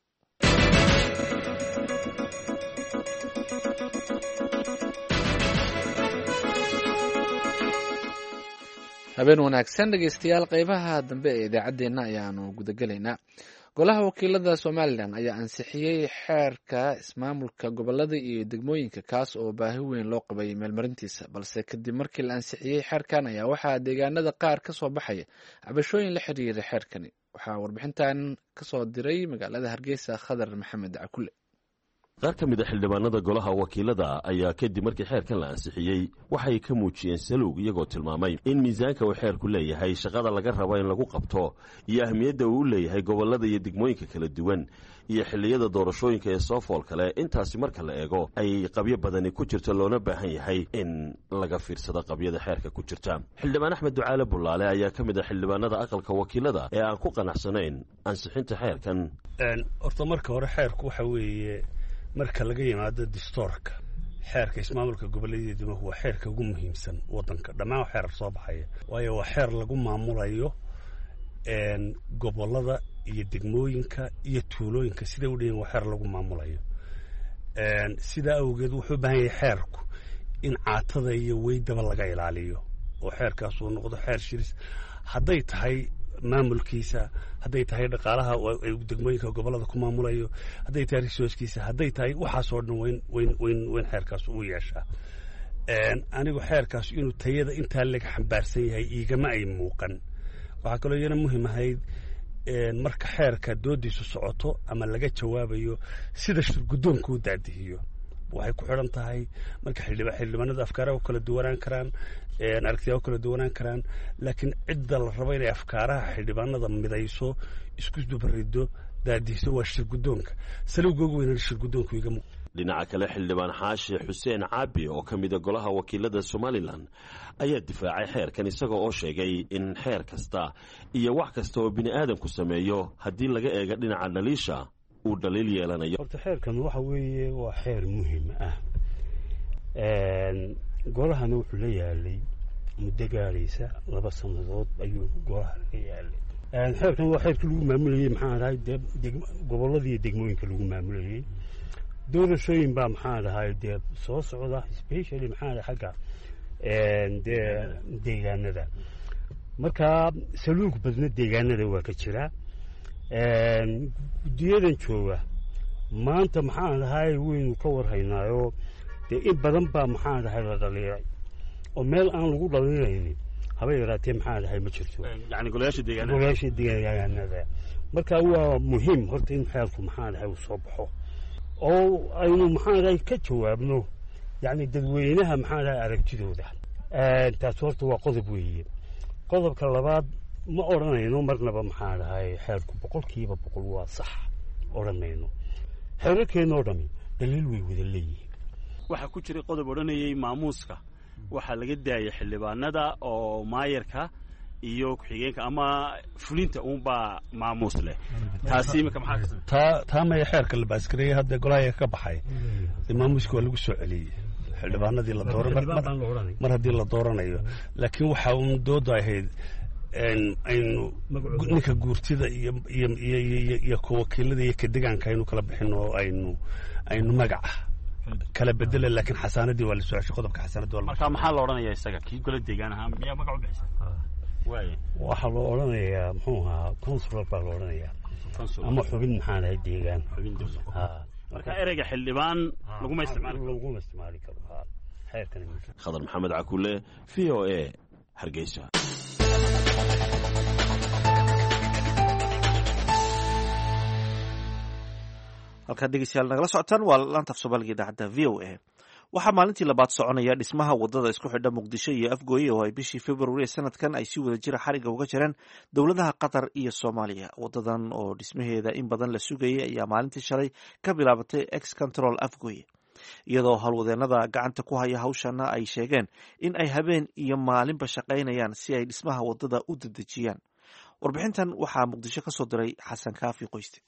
habeen wanaagsan dhegeystayaal, qeybaha dambe ee idaacaddeenna ayaanu gudagelaynaa. golaha wakiilada somalilan ayaa ansixiyey xeerka ismaamulka gobolada iyo degmooyinka kaas oo baahi weyn loo qabay meelmarintiisa, balse kadib markii la ansixiyey xeerkan ayaa waxaa deegaanada qaar ka soo baxaya cabashooyin la xiriira xeerkani. waxaa warbixintan ka soo diray magaalada hargeysa khadar maxamed cakule. qaar ka mid a xildhibaanada golaha wakiilada ayaa kadib markii xeerkan la ansixiyey waxay ka muujiyeen saluug iyagoo tilmaamay in miisaanka uu xeerku leeyahay, shaqada laga rabo in lagu qabto iyo ahmiyadda uu u leeyahay gobolada iyo degmooyinka kala duwan iyo xilliyada doorashooyinka ee soo fool kale. intaasi marka la eego ay qabyo badani ku jirto, loona baahan yahay in laga fiirsado qabyada xeerka ku jirta. xildhibaan axmed ducaale bulaale ayaa ka mid a xildhibaanada aqalka wakiilada ee aan ku qanacsanayn ansixinta xeerkan. horta marka hore xeerku waxa weeye marka laga yimaado distoorka, xeerka ismaamulka goboleedyada degmooyinka waa xeerka ugu muhiimsan wadanka. dhammaan waa xeer soo baxaya, waayo waa xeer lagu maamulayo gobolada iyo degmooyinka iyo tuulooyinka siday u dhihin waa xeer lagu maamulayo. sidaa awgeed wuxuu u baahan yahay xeerku in caatada iyo weydaba laga ilaaliyo oo xeerkaas uu noqdo xeer shiris, hadday tahay maamulkiisa, hadday tahay dhaqaalaha degmooyinka gobolada ku maamulayo, hadday tahay risooskiisa, hadday tahay waxaasoo dhan weyn weyn weyn weyn xeerkaas uu yeeshaa. anigu xeerkaas inuu tayada intaa laga xambaarsan yahay iigama ay muuqan. waxaa kaloo iyana muhiim ahayd marka xeerka doodiisu socoto ama laga jawaabayo sida shirguddoonka u daadihiyo. waxay ku xidhan tahay marka xildhibaanada afkaaraha u kala duwanaan karaan, aragtiyaa u kala duwanaan karaan, laakiin cidda la rabo inay afkaaraha xildhibaanada midayso, isku dubarido, daadihiso waa shirguddoonka. salowgoogu weynaan shirguddoonku iga muuq. dhinaca kale xildhibaan xaashi xuseen caabi oo ka mida golaha wakiilada somalilan ayaa difaacay xeerkan isaga oo sheegay in xeer kasta iyo wax kasta oo bini aadamku sameeyo haddii laga eega dhinaca dhaliisha uu dhaliil yeelanayo. horta xeerkan waxa weeye waa xeer muhiim ah. golahana wuxuu la yaalay muddo gaadhaysa laba sannadood ayuu golaha la yaalay. xeerkan waa xeerkii lagu maamulayey maxaa ahay dee gobolada iyo degmooyinka lagu maamulayey. doorashooyin baa maxaa dhahay dee soo socda specially maxaa dhahay xagga dee deegaanada marka saluug badna deegaanada waa ka jira guddiyadan jooga maanta maxaa dhahay waynu ka warhaynaayo dee in badan baa maxaa dhahay la dhaliiray oo meel aan lagu dhaliiraynin haba yaraatee maxaa dhahay ma jirto yani golayaasha deegaanada golayaasha deegaanada marka waa muhiim horta in xeerku maxaa dhahay uu soo baxo oo aynu maxaa dhahay ka jawaabno yani dadweynaha maxaa dhahay aragtidooda taas horta waa qodob weeye qodobka labaad ma odhanayno marnaba maxaa dhahay xeerku boqolkiiba boqol waa sax odhanayno xeerarkeennoo dhami daliil way wada leeyihiin waxaa ku jiray qodob odhanayay maamuuska waxaa laga daayay xildhibaanada oo maayarka iyo ku-xigeenka ama fulinta uunbaa maamuus leh taasi imika maxaa taa taa maya xeerka la baaskareeyey hadda golaha ka baxay maamuuska waa lagu soo celiyey xildhibaanadii la dooran mar haddii la dooranayo laakiin waxa uun dooda ahayd aynu ninka guurtida iyo iyo iyo iyo wakiilada iyo ka degaanka aynu kala bixin oo aynu aynu magaca kala bedela laakiin xasaanadii waa la soo ceshay qodobka xasaanadii waa marka maxaa la odhanayaa isaga kii gola deegaan ahaa miyaa magac u bixisay waay waxaa loo odhanayaa muxuu ahaa consular baa la odhanayaa ama xubin maxaa dhahay deegaan xubin marka ereyga xildhibaan laguma isticmaali laguma isticmaali karo xeerkan khadar maxamed cakuule v o a hargeysa halkaad dhegeystayaal nagala socotaan waa laanta af soomaaliga idaacadda v o a waxaa maalintii labaad soconaya dhismaha wadada isku xidha muqdisho iyo afgooye oo ay bishii februari ee sanadkan ay si wada jira xariga uga jireen dowladaha qatar iyo soomaaliya wadadan oo dhismaheeda in badan la sugayay ayaa maalintii shalay ka bilaabatay ex control afgooye iyadoo howlwadeenada gacanta ku haya hawshana ay sheegeen in ay habeen iyo maalinba shaqaynayaan si ay dhismaha wadada u dedejiyaan warbixintan waxaa muqdisho ka soo diray xasan kaafi qoyste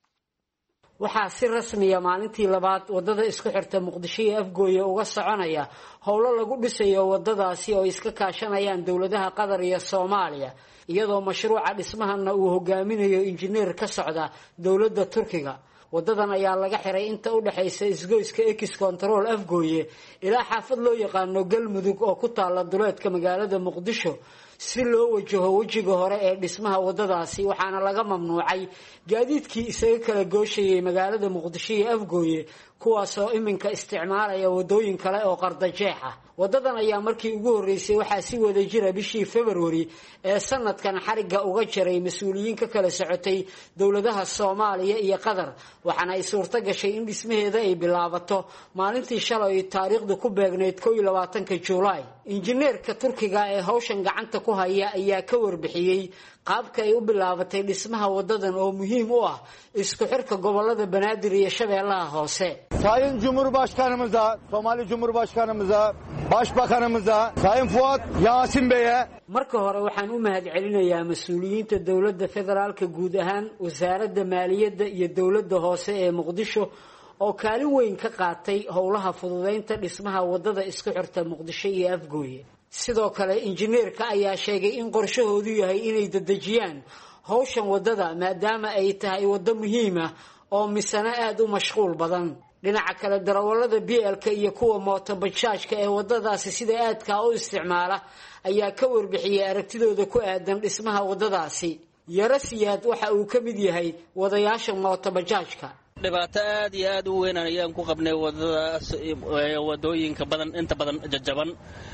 waxaa si rasmiya maalintii labaad wadada isku xirta muqdisho iyo afgooye uga soconaya howlo lagu dhisayo wadadaasi oo iska kaashanayaan dowladaha qatar iyo soomaaliya iyadoo mashruuca dhismahana uu hogaaminayo injineer ka socda dowladda turkiga wadadan ayaa laga xiray inta u dhaxaysa isgoyska ex control afgooye ilaa xaafad loo yaqaano galmudug oo ku taala duleedka magaalada muqdisho si loo wajaho wejiga hore ee dhismaha wadadaasi waxaana laga mamnuucay gaadiidkii isaga kala gooshayay magaalada muqdisho iyo afgooye kuwaasoo iminka isticmaalaya wadooyin kale oo qardajeex ah wadadan ayaa markii ugu horreysay waxaa si wada jira bishii februari ee sanadkan xariga uga jiray mas-uuliyiin ka kala socotay dowladaha soomaaliya iyo qatar waxaana ay suurto gashay in dhismaheeda ay bilaabato maalintii shalay taariikhdu ku beegnayd kow iyo labaatanka juulaay injineerka turkiga ee hawshan gacanta ku haya ayaa ka warbixiyey qaabka ay u bilaabatay dhismaha wadadan oo muhiim u ah isku xirka gobolada banaadir iyo shabeellaha hoose Sayın Cumhurbaşkanımıza, Somali Cumhurbaşkanımıza, Başbakanımıza, Sayın Fuat Yasin Bey'e marka hore waxaan u mahadcelinayaa mas-uuliyiinta dowladda federaalka guud ahaan wasaaradda maaliyadda iyo dowladda hoose ee muqdisho oo kaalin weyn ka qaatay howlaha fududeynta dhismaha wadada isku xirta muqdisho iyo afgooye sidoo kale injineerka ayaa sheegay in qorshahoodu yahay inay dedejiyaan hawshan wadada maadaama ay tahay waddo muhiim ah oo misana aada u mashquul badan dhinaca kale darawallada b l-ka iyo kuwa mootobajaajka ee wadadaasi sida aadkaa u isticmaala ayaa ka warbixiyey aragtidooda ku aadan dhismaha wadadaasi yaro siyaad waxa uu ka mid yahay wadayaasha mootobajaajka dhibaato aad iyo aad u weyn ayaan ku qabnay wadadaas wadooyinka badan inta badan jajaban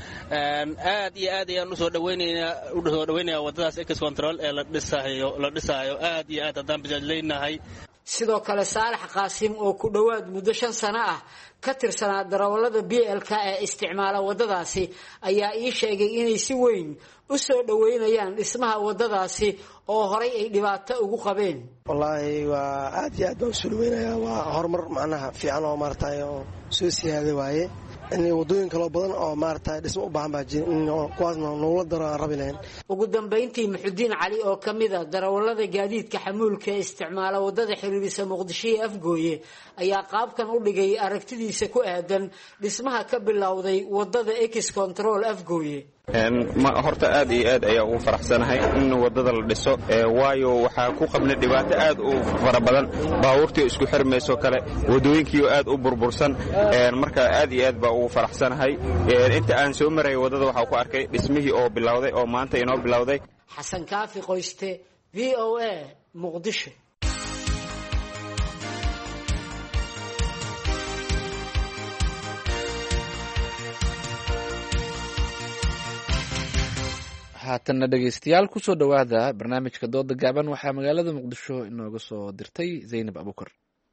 aad iyo aad ayaan usoo dhaweynaynaa usoo dhaweynayaa wadadaas ex control ee la dhisaayo la dhisaayo aad iyo aad haddaan bajaaj leenahay sidoo kale saalax qaasim oo ku dhowaad muddo shan sano ah ka tirsanaa darawallada b l-ka ee isticmaala wadadaasi ayaa ii sheegay inay si weyn u soo dhoweynayaan dhismaha wadadaasi oo horay ay dhibaato ugu qabeen wallaahi waa aad iyo aad baan usoo dhaweynayaa waa horumar macnaha fiican oo maaragtay oo soo siyaaday waaye in wadooyin kaloo badan oo maaragtay dhismo u baahan baa jira in kuwaasna nogula daro aan rabi lahayn ugu dambayntii muxudiin cali oo ka mid a darawallada gaadiidka xamuulka ee isticmaala wadada xiriirisa muqdisho iyo afgooye ayaa qaabkan u dhigay aragtidiisa ku aadan dhismaha ka bilowday wadada ex control afgooye horta aad iyo aad ayaa ugu faraxsanahay in wadada la dhiso waayo waxaa ku qabnay dhibaato aad u fara badan baabuurtii isku xirmayso kale wadooyinkii aad u burbursan marka aad iyo aad baa ugu faraxsanahay inta aan soo maray wadada waxaa ku arkay dhismihii oo bilowday oo maanta inoo bilowday. xasan kaafi qoyste v o a muqdisho. haatanna dhegaystayaal kusoo dhowaada barnaamijka dooda gaaban waxaa magaalada muqdisho inooga soo dirtay zaynab abukar.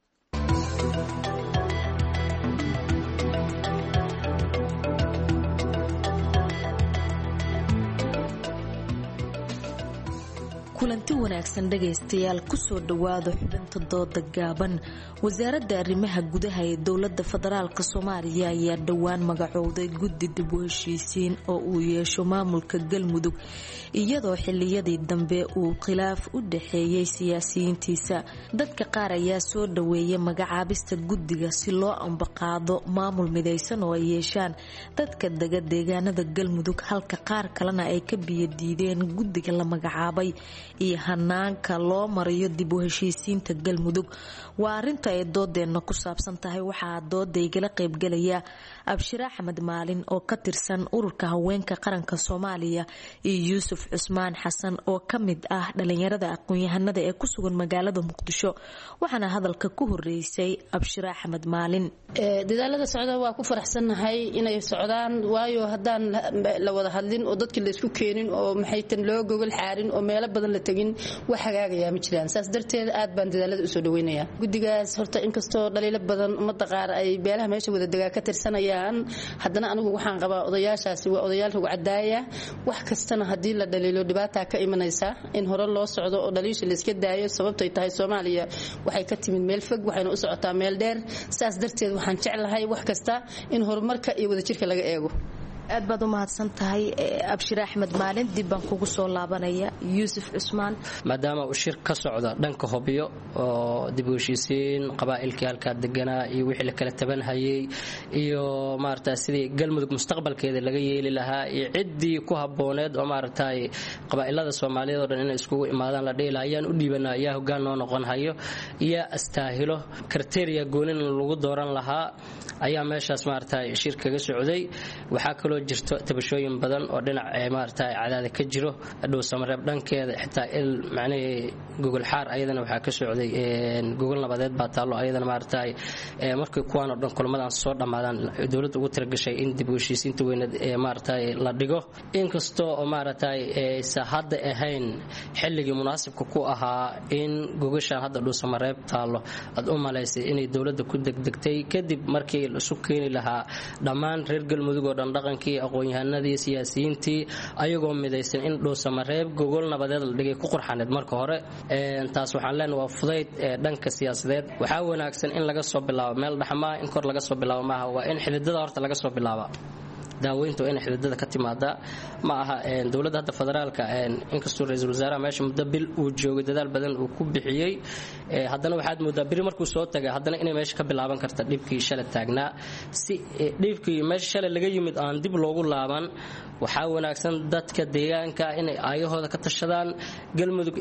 kulanti wanaagsan dhegaystayaal kusoo dhowaada xubinta dooda gaaban. wasaaradda arrimaha gudaha ee dowladda federaalka soomaaliya ayaa dhowaan magacowday guddi dib u heshiisiin oo uu yeesho maamulka galmudug iyadoo xiliyadii dambe uu khilaaf u dhaxeeyey siyaasiyiintiisa. dadka qaar ayaa soo dhoweeyay magacaabista guddiga si loo ambaqaado maamul midaysan oo ay yeeshaan dadka dega deegaanada galmudug halka qaar kalena ay ka biyadiideen guddiga la magacaabay iyo hanaanka loo marayo dib u heshiisiinta galmudug. waa arinta ay doodeena ku saabsan tahay. waxaa dooda igala qaybgalaya abshir axmed maalin oo ka tirsan ururka haweenka qaranka soomaaliya iyo yuusuf cusmaan xasan oo ka mid ah dhalinyarada aqoon-yahanada ee ku sugan magaalada muqdisho. waxaana hadalka ku horeysay abshir axmed maalin. dadaalada socda waa ku faraxsannahay inay socdaan waayo haddaan la wada hadlin oo dadkii la isku keenin oo maxaytan loo gogol xaarin oo meelo badan la tegin wax hagaagayaa ma jiraan. saas darteed aad baan dadaalada usoo dhaweynayaa. guddigaas horta inkastoo dhaliilo badan ummadda qaar ay beelaha meesha wada degaa ka tirsanayaan haddana anigu waxaan qabaa odayaashaasi waa odayaal rog cadaaya. wax kastana haddii la dhaliilo dhibaataa ka imanaysa in hore loo socdo oo dhaliisha la iska daayo sababtay tahay Soomaaliya waxay ka timid meel fog waxayna u socotaa meel dheer. saas darteed waxaan jeclahay wax kasta in horumarka iyo wadajirka laga eego. aad baad u mahadsan tahay abshir axmed maalin. dib baan kugu soo laabanaya yuusuf cusmaan. maadaama uu shir ka socdo dhanka hobyo oo dib u heshiisiin qabaa'ilkii halkaa deganaa iyo wixii la kala tabanhayay iyo maaragtaa sidii galmudug mustaqbalkeeda laga yeeli lahaa iyo ciddii ku habbooneed oo maaragtay qabaa'ilada soomaaliyeed oo dhan inay iskugu imaadaan la dhihi lahaa ayaan u dhiibanaa ayaa hoggaan noo noqon hayo iyo astaahilo kriteria goonin lagu dooran lahaa ayaa meeshaas maaragtay shir kaga socday. waxaa kaloo jirto tabashooyin badan oo dhinac maaragtay cadaada ka jiro dhow samareeb dhankeeda xitaa il macnihii gogol xaar ayadana waxaa ka socday gogol nabadeed baa taallo ayadana maaragtay markii kuwaan oo dhan kulamadan soo dhammaadaan dowladda ugu talagashay in dib u heshiisiinta weyneed ee maaragtay la dhigo inkastoo oo maaragtay aysa hadda ahayn xilligii munaasibka ku ahaa in gogashaan hadda dhow samareeb taallo aad u malaysay inay dowladda ku degdegtay kadib markii la isu keeni lahaa dhammaan reer galmudug oo dhan dhaqankii aqoon-yahanadii siyaasiyiintii ayagoo midaysan in dhow samareeb gogol nabadeed la dhigay ku qurxaneed marka hore. taas waxaan leenahay waa fudayd dhanka siyaasadeed. waxaa wanaagsan in laga soo bilaabo meel dhaxmaa in kor laga soo bilaabo maaha waa in xididada horta laga soo bilaaba. daaweynta waa in xididada ka timaada ma aha dowladda hadda federaalka inkastoo ra-iisul wasaaraha meesha muddo bil uu joogay dadaal badan uu ku bixiyey haddana waxaad moodaa biri markuu soo tagay haddana inay meesha ka bilaaban karta dhibkii shalay taagnaa si dhibkii meesha shalay laga yimid aan dib loogu laaban. waxaa wanaagsan dadka deegaanka inay aayahooda ka tashadaan. galmudug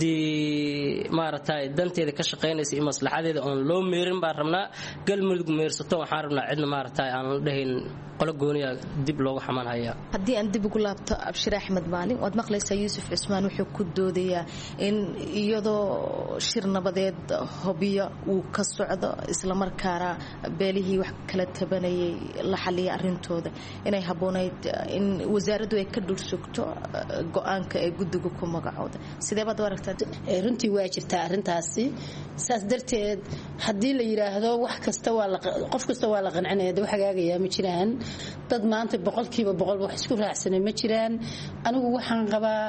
ciddii maaragtay danteeda ka shaqaynaysa iyo maslaxadeeda oon loo meerin baan rabnaa. galmudug meersato waxaan rabnaa cidna maaragtay aan la dhahayn qolo gooniya dib loogu xamaanhayaa. haddii aan dib ugu laabto abshir axmed maalin waad maqlaysaa yuusuf cusmaan wuxuu ku doodayaa in iyadoo shir nabadeed hobyo uu ka socdo islamarkaana beelihii wax kala tabanayay la xaliya arintooda inay habboonayd in wasaaraddu ay ka dhursugto go-aanka ee guddiga ku magacooda. sidee baad u aragtaa? runtii waa jirtaa arrintaasi. saas darteed haddii la yidhaahdo wax kasta waa qof kasta waa la qancinaya de wax hagaagayaa ma jiraan. dad maanta boqolkiiba boqol wax isku raacsanay ma jiraan. anigu waxaan qabaa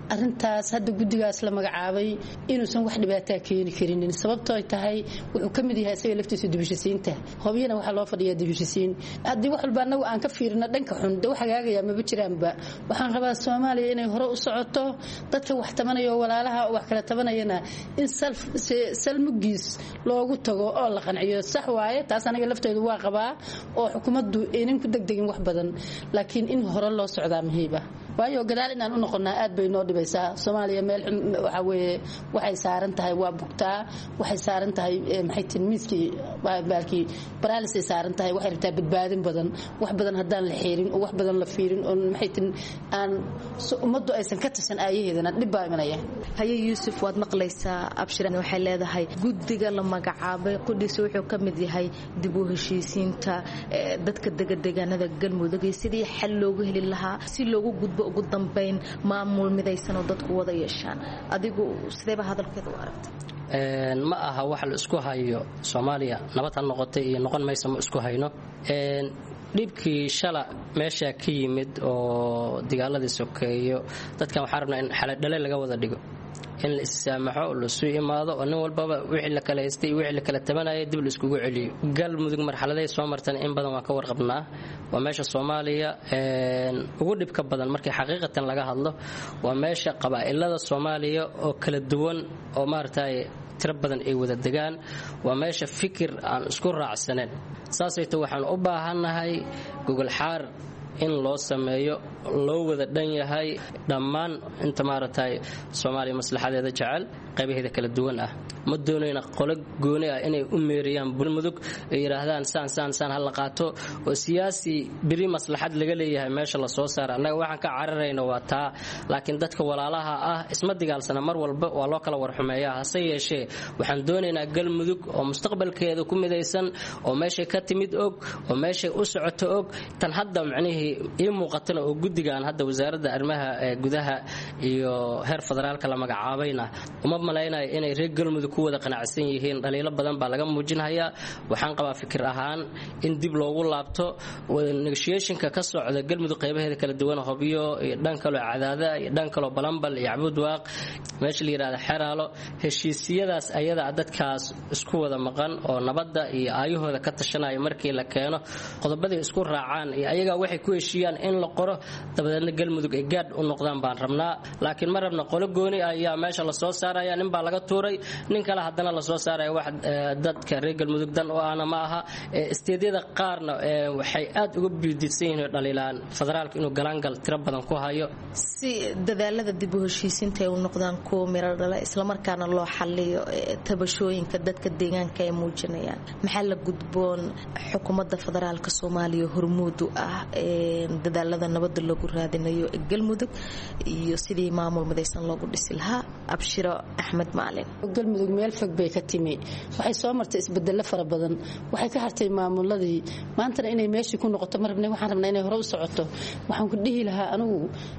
arintaas hadda guddigaas la magacaabay inuusan wax dhibaato keeni karin sababtoo ay tahay wuxuu ka mid yahay isaga laftiisa dibishisiinta hobiyana waxa loo fadhiyaa dibishisiin hadii wax walba anagu aan ka fiirino dhanka xun wax hagaagaya ma jiraanba waxaan rabaa Soomaaliya inay hore u socoto dadka wax tabanayo walaalaha wax kala tabanayana in self salmugiis loogu tago oo la qanciyo sax waaye taas aniga lafteedu waa qabaa oo xukuumaddu inaan ku degdegin wax badan laakiin in hore loo socdaa muhiim ah waayo gadaal inaan u noqonaa aad bay noo dhibaysaa Soomaaliya meel waxa weeye waxay saaran tahay waa bugtaa waxay saaran tahay maxay tin miiskii baalkii paralysis saaran tahay waxay rabtaa badbaadin badan wax badan hadaan la xiirin oo wax badan la fiirin oo maxay tin aan ummaddu aysan ka tashan aayaheedana dhib baa imanaya haye Yuusuf waad maqlaysaa abshiran waxay leedahay guddiga la magacaabay qudhiis wuxuu ka mid yahay dib u heshiisiinta dadka degadeganada galmudug sidii xal loogu heli lahaa si loogu gudbo ugu dambeyn maamul midaysan oo dadku wada yeeshaan adigu sidee ba hadalkeeda u aragtay een ma aha wax la isku hayo Soomaaliya nabad ha noqotay iyo noqon mayso ma isku hayno een dhibkii shala meesha ka yimid oo dagaaladii sokeeyo dadkan waxa rabnaa in xalad dhale laga wada dhigo in la issaamaxo la soo imaado oo nin walba wixii la kala haystay wixii la kala tabanayay dib la isku celiyo galmudug marxaladay soo martan in badan waa ka warqabnaa waa meesha Soomaaliya een ugu dhibka badan markii xaqiiqatan laga hadlo waa meesha qabaa'ilada Soomaaliya oo kala duwan oo maartay tira badan ay wada degaan waa meesha fikir aan isku raacsanen saasayto waxaan u baahanahay Google xaar in loo sameeyo loo wada dhan yahay dhammaan inta maartay Soomaaliya maslaxadeeda jecel qaybaheeda kala duwan ah ma doonayna qolo gooni ah inay u meeriyaan bulmudug ay yiraahdaan saan saan saan hal qaato oo siyaasi biri maslaxad laga leeyahay meesha la soo saar anaga waxaan ka cararayna waa taa laakiin dadka walaalaha ah isma digaalsana mar walba waa loo kala warxumeeyaa hase yeeshee waxaan doonaynaa galmudug oo mustaqbalkeeda ku midaysan oo meesha ka timid og oo meesha u socoto og tan hadda macnaheedu ii muuqatana oo guddigan hadda wasaaradda arrimaha gudaha iyo heer federaalka la magacaabayna uma maleynay inay reer galmudug ku wada qanacsan yihiin dhaliilo badan baa laga muujinayaa waxaan qabaa fikir ahaan in dib loogu laabto negotiationka ka socda galmudug qaybaheeda kala duwan hobiyo iyo dhan kale cadaada iyo dhan kale balambal iyo cabud waaq meesha la yiraahdo xeraalo heshiisiyadaas ayada dadkaas isku wada maqan oo nabadda iyo aayahooda ka tashanaya markii la keeno qodobadii isku raacaan iyo ayaga waxay ku heshiiyaan in la qoro dabadeedna galmudug ay gaad u noqdaan baan rabnaa laakiin ma rabna qolo gooni ayaa meesha la soo saaraya nin baa laga tuuray nin kale hadana la soo saaraya wax dadka reer galmudug dan oo aana ma aha isteediyada qaarna waxay aad uga biididsan yihiin dhaliilaan federaalka inuu galangal tiro badan ku hayo si dadaalada dib u heshiisiinta ay u noqdaan kuwo miro dhala isla markaana loo xalliyo tabashooyinka dadka deegaanka ay muujinayaan maxaa la gudboon xukuumadda federaalka Soomaaliya hormuud u ah dadaalada nabadda lagu raadinayo galmudug iyo sidii maamul midaysan loogu dhisi lahaa abshiro Axmed Maalin galmudug meel fog bay ka timi waxay soo martay isbedel fara badan waxay ka hartay maamuladii maanta inay meeshii ku noqoto marabnay waxaan rabnaa inay hore u socoto waxaan ku dhihi lahaa anigu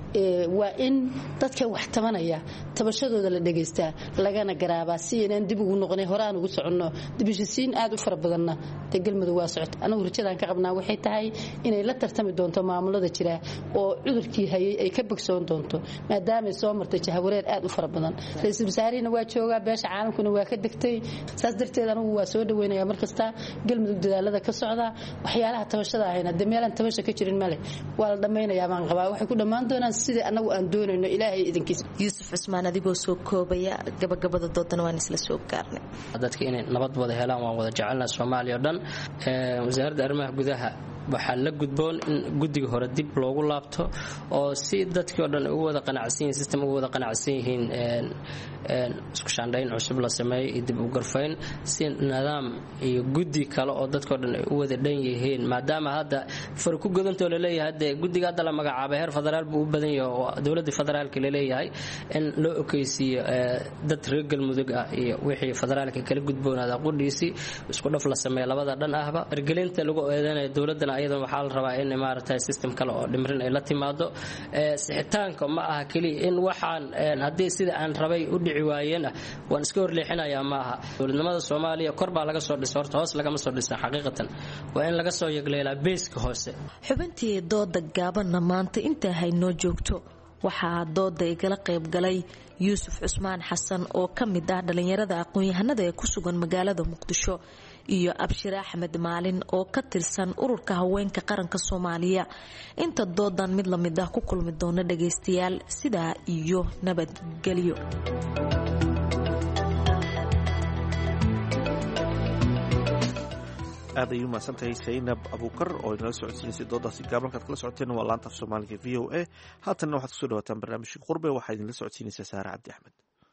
waa in dadka wax tabanaya tabashadooda la dhageystaa lagana garaabaa si inaan dib ugu noqonay hore aan ugu soconno dibishisiin aad u fara badanna ta galmudug waa socota anigu rajadaan ka qabnaa waxay tahay inay la tartami doonto maamulada jira oo cudurkii hayay ay ka bogsoon doonto maadaama ay soo martay jahawareer aad u fara badan ra'iisul wasaarihina waa joogaa beesha caalamkuna waa ka degtay saas darteed anigu waa soo dhaweynayaa markasta galmudug dadaalada ka socda waxyaalaha tabashada ahayna de meelan tabasha ka jirin male waa la dhameynayaa baan qabaa waxay ku dhamaan doonaan sida anagu aan doonayno ilaahay idinkiisa Yuusuf Cusmaan adigoo soo koobaya gabagabada doodana waan isla soo gaarnay dadka inay nabad wada helaan waan wada jecelnahay Soomaaliya oo dhan wasaaradda arrimaha gudaha waxaa la gudboon in guddiga hore dib loogu laabto oo si dadkii oo dhan ugu wada qanacsan yihiin system ugu wada qanacsan yihiin een een isku shaandhayn cusub la sameeyay iyo dib u garfayn si nidaam iyo guddi kale oo dadkii oo dhan u wada dhan yihiin maadaama hadda far ku godantoo la leeyahay hadda guddiga hadda la magacaabay heer federaal buu u badan yahay oo dawladda federaalka la leeyahay in loo okeysiyo dad reer galmudug ah iyo wixii federaalka kala gudboonaada qudhiisi isku dhaf la sameeyo labada dhan ahba ergelinta lagu eedeynay dawladda ayadan waxaa la rabaa in maaragtay system kale oo dhimrin ay la timaado ee sixitaanka ma aha kaliya in waxaan hadii sida aan rabay u dhici waayeen waan iska horleexinayaa ma aha dawladnimada Soomaaliya kor baa laga soo dhisay horta hoos laga ma soo dhisay xaqiiqatan waa in laga soo yagleelaa base-ka hoose xubintii dooda gaaban maanta inta hayno joogto waxaa dooda igala qayb galay yuusuf cusmaan xasan oo ka mid ah dhallinyarada aqoon-yahanada ee ku sugan magaalada muqdisho iyo abshire axmed maalin oo ka tirsan ururka haweenka qaranka soomaaliya. inta doodan mid lamid ah ku kulmi doona dhagaystayaal sidaa iyo nabadgelyo. aad ayuu mahadsantahay saynab abuukar oo inala socodsiinaysay doodaasi gaaban halkaad kala socoteen waa laanta af soomaaliga v o a. haatanna waxaad kusoo dhawaataan barnaamijka qurbe waxaa idinla socodsiinaysaa saare cabdi axmed.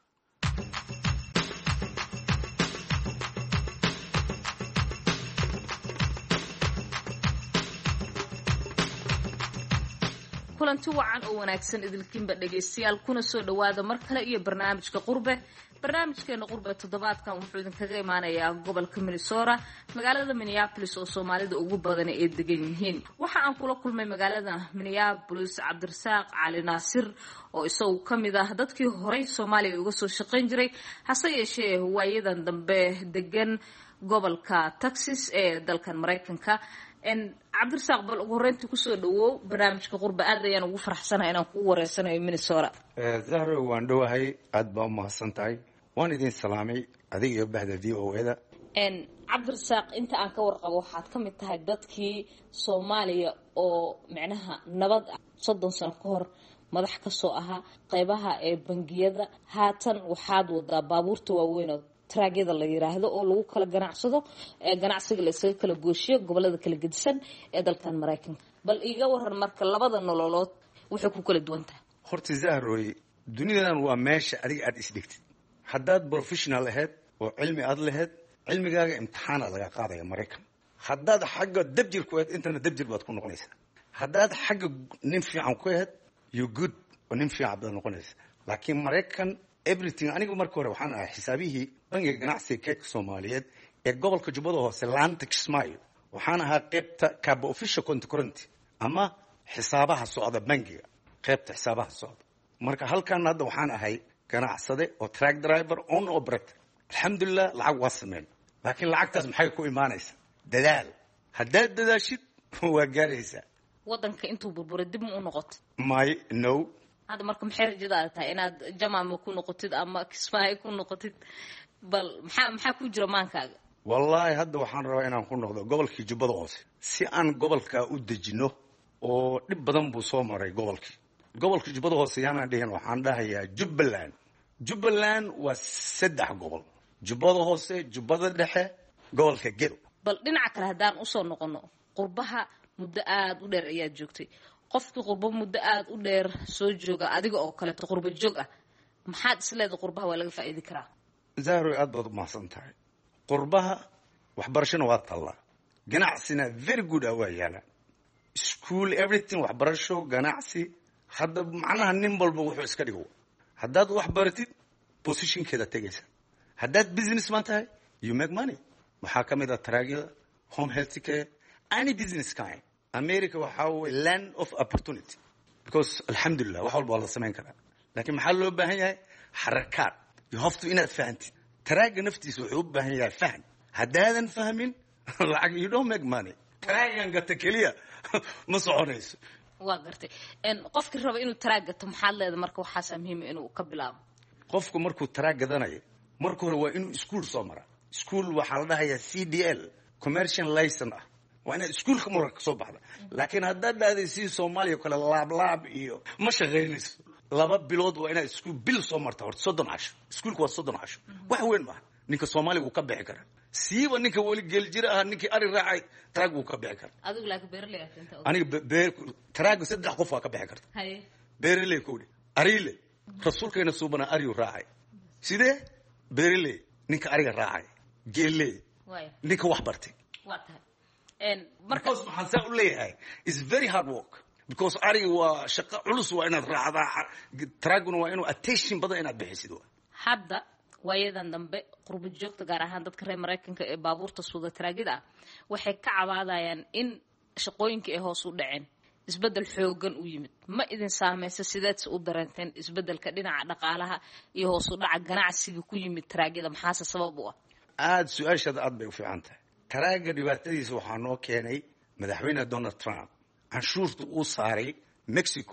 kulanti wacan oo wanaagsan idilkiinba dhegaystayaal kuna soo dhawaada mar kale iyo barnaamijka qurbe. barnaamijkeena qurbe toddobaadkan wuxuu idinkaga imaanayaa gobolka Minnesota, magaalada Minneapolis oo Soomaalida ugu badan ay degan yihiin. waxa aan kula kulmay magaalada Minneapolis Cabdirasaaq Cali Naasir oo isagu kamid ah dadkii horey Soomaaliya uga soo shaqayn jiray hase yeeshee waayadan dambe degan gobolka Texas ee dalkan Mareykanka. en Cabdirasaaq bal ugu horeyntii kusoo dhawow barnaamijka qurbe. aad ayaan ugu faraxsanahay inaan kugu wareysanayo Minnesota. Zahra waan dhawahay, aad baa u mahadsantahay. waan idin salaamay adiga iyo bahda V O A da. en Cabdirasaaq inta aan ka warqabo waxaad ka mid tahay dadkii Soomaaliya oo macnaha nabad soddon sano ka hor madax ka soo ahaa qaybaha ee bangiyada. haatan waxaad wadaa baabuurta waaweyn oo traagyada la yiraahdo oo lagu kala ganacsado ee ganacsiga la isaga kala gooshiyo gobolada kala gedisan ee dalkan Mareykanka. bal iiga waran marka labada nololood waxay ku kala duwan tahay. horta Zahroy, dunidan waa meesha adiga aad isdhigtid. haddaad professional ahayd oo cilmi aad lahayd, cilmigaaga imtixaana laga qaadaya Mareykan. haddaad xagga dabjir ku ahayd, intana dabjir baad ku noqonaysaa. haddaad xagga nin fiican ku ahayd, you good oo nin fiican baad noqonaysaa. laakiin Mareykan everything, anigu marka hore waxaan ahaa xisaabihii bangiga ganacsiga keedka Soomaaliyeed ee gobolka Jubbada Hoose laanta Kismaayo. waxaan ahaa qaybta cabo official concurrent ama xisaabaha socda bangiga, qaybta xisaabaha socda. marka halkan hadda waxaan ahay ganacsade oo truck driver on operator. alxamdulillah lacag waa sameyn, laakiin lacagtaas maxay ku imaanaysaa? dadaal. haddaad dadaashid waa gaaraysaa. wadanka intuu burburay dib ma u noqotay? my no. hadda marka maxay rajada tahay inaad jamaama ku noqotid ama Kismaayo ku noqotid? bal maxaa maxaa ku jira maankaaga? wallahi hadda waxaan rabaa inaan ku noqdo gobolkii Jubbada Hoose si aan gobolka u dejino oo dhib badan buu soo maray gobolkii. gobolka Jubbada Hoose yaana dhihin waxaan dhahayaa Jubbaland. Jubbaland waa saddex gobol: Jubbada Hoose, Jubbada Dhexe, gobolka Gedo. bal dhinaca kale haddaan u soo noqono, qurbaha muddo aad u dheer ayaad joogtay. qofkii qurbo muddo aad u dheer soo jooga adiga oo kale qurbo joog ah, maxaad isleedahay qurbaha waa laga faa'iidi karaa? Zahro, aad baad u mahadsan tahay. qurbaha waxbarashana waa tallaa, ganacsina very good ah waa yaalaan. school everything, waxbarasho, ganacsi. hadda macnaha nin walba wuxuu iska dhigo. haddaad wax baratid positionkeeda tegaysa. haddaad businessman tahay you make money. waxaa ka mid ah taraagida, home health care, any business kind. America waxaa weeye land of opportunity because alxamdulillah wax walba waa la samayn karaa. laakiin maxaa loo baahan yahay? xarakaad. you have to inaad fahantid. taraaga naftiisa wuxuu u baahan yahay faham. haddaadan fahmin lacag you don't make money. taraagan gata keliya ma soconayso. waa gartay. en qofkii raba inuu taraag gato maxaad leedahay marka waxaasa muhiim inuu ka bilaabo? qofku markuu taraag gadanayo marka hore waa inuu iskuul soo maraa. iskuul waxaa la dhahayaa C D L, commercial license ah. waa inaad iskuulka marka kasoo baxda. laakiin haddaad dhahday si Soomaaliya kale laablaab iyo ma shaqaynayso. laba bilood waa inaad iskuul bil soo marta horta soddon casho. iskuulku waa soddon casho. wax weyn maaha. ninka Soomaaliga uu ka bixi karaa. siiba ninka wali geel jira ah, ninkii ari raacay taraag uu ka bixi karaa. adigu laakiin beerley aad inta aniga beer taraag saddex qof waa ka bixi karta. haye beerley koodi arile rasuulkeena suubana ari uu raacay. sidee? beerley ninka ariga raacay, geeley way ninka wax bartay. waa tahay. en marka waxaan saa u leeyahay is very hard work because ariga waa shaqo culus, waa inaad raacdaa. taraaguna waa inuu attention badan inaad bixisid. hadda waayadan dambe qurbo joogta gaar ahaan dadka reer Mareykanka ee baabuurta suuda taraagida waxay ka cabaadayaan in shaqooyinka ay hoos u dhaceen, isbedel xoogan u yimid. ma idin saameysay sideed u dareenteen isbedelka dhinaca dhaqaalaha iyo hoos u dhaca ganacsiga ku yimid taraagida? maxaa sabab u ah? aad su'aashaada aad bay u fiican tahay. taraaga dhibaatadiisa waxaa noo keenay madaxweyne Donald Trump. canshuurta uu saaray Mexico,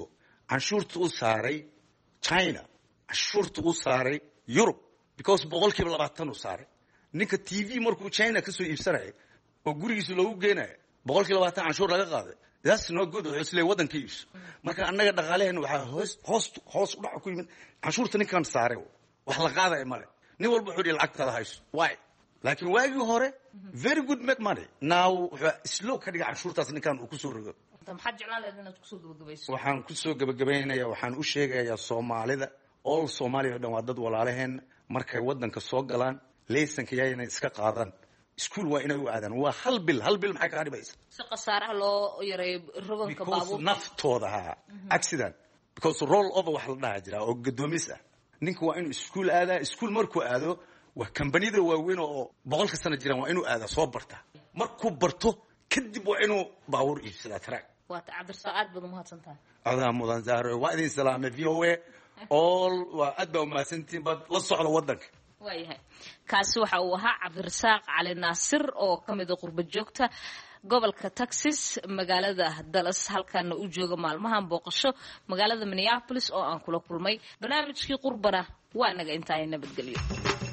canshuurta u saaray china canshuurta u saaray yurub because boqolkiiba labaatan u saaray ninka t v markuu china kasoo iibsanaya oo gurigiisa loogu geenaya boqolkiiba labaatan canshuur laga qaaday that's no good oo isle waddanka iibso marka annaga dhaqaalaheena waxaa hoos hoos hoos u dhac ku yimid canshuurta ninkan saaray wax la qaadaya male nin walba wuxuu dhihi lacagtada hayso why laakiin waagii hore very good make money now wuxuu slow ka dhiga canshuurtaas ninkan uu kusoo rogo maxaad jeclaan lahayd inaad kusoo gabagabayso waxaan kusoo gabagabaynayaa waxaan u sheegayaa soomaalida all soomaaliya oo dhan waa dad walaalaheen markay waddanka soo galaan laysanka yaa inay iska qaadaan iskuul waa inay u aadaan waa hal bil hal bil maxay kaa dhibaysa si khasaaraha loo yareeyo robanka baabuurka naftooda ha accident because roll over wax la dhaha jira oo gadoomis ah ninka waa inuu iskuul aadaa iskuul markuu aado waa kambaniyada waaweyn oo boqolka sano jiraan waa inuu aadaa soo barta markuu barto kadib waa inuu baabuur iibsadaa taraag waa tacabirsa aad baad umahadsantahay adaa mudan zahro waa idin salaamay v o a all waa aad baa umahadsantihiin baad la socda waddanka waayahay kaasi waxa uu ahaa cabdirasaaq cali naasir oo ka mid a qurba joogta gobolka texas magaalada dallas halkaana u jooga maalmahan booqasho magaalada minneapolis oo aan kula kulmay barnaamijkii qurbana waa naga intaa nabadgelyo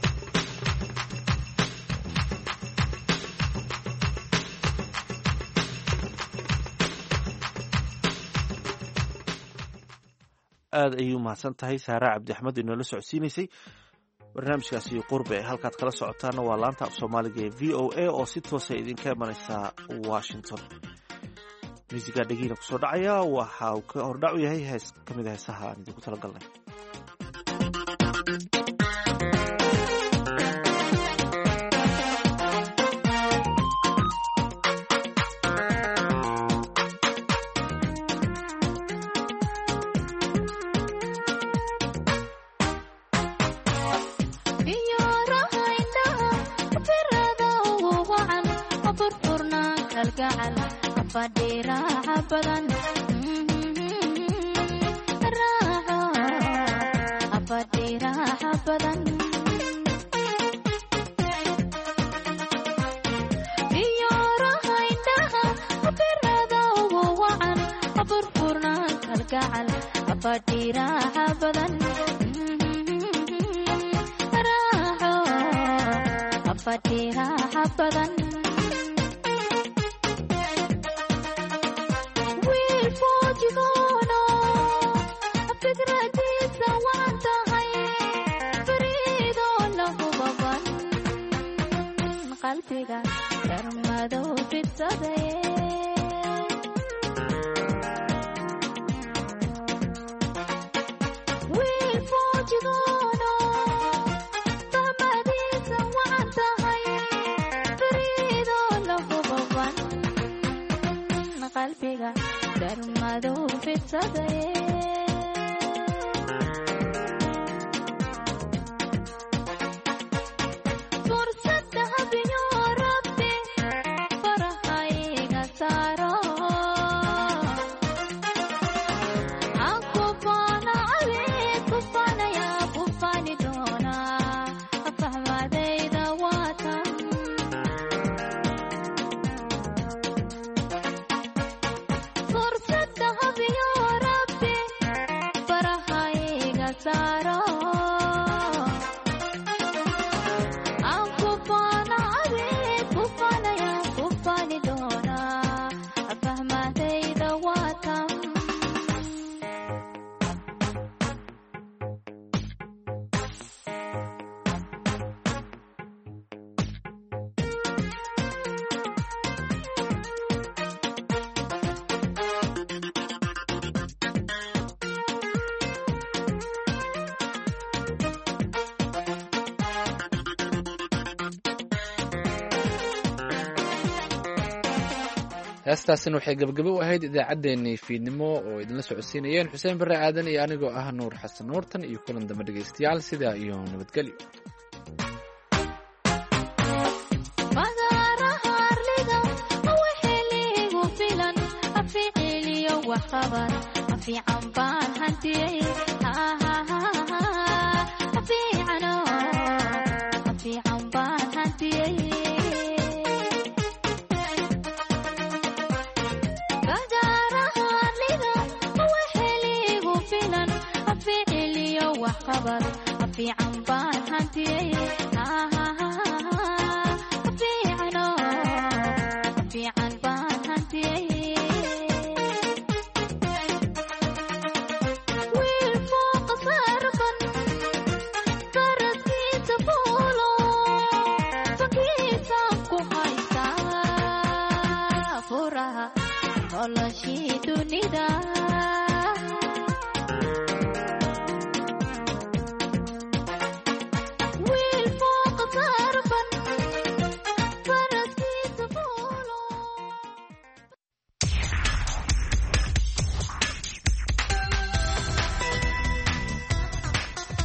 aad ayay umahadsan tahay saara cabdi axmed inoola socodsiinaysay barnaamijkaasi qurbe halkaad kala socotaana waa laanta af soomaaliga ee v o a oo si toosa idinka imanaysaa washington muusiga dhegiina kusoo dhacaya waxa uu ka hordhac u yahay hees ka mid a heesaha aan idinku tala galnay heestaasina waxay gabagabo u ahayd idaacaddeenii fiidnimo oo idinla socodsiinayeen xuseen barre aadan iyo anigoo ah nuur xasan nuurtan iyo kulan dambe dhegaystayaal sidaa iyo nabadgelyo Badaraha liga, waxa liigu wax qabad fiican baan hantiyay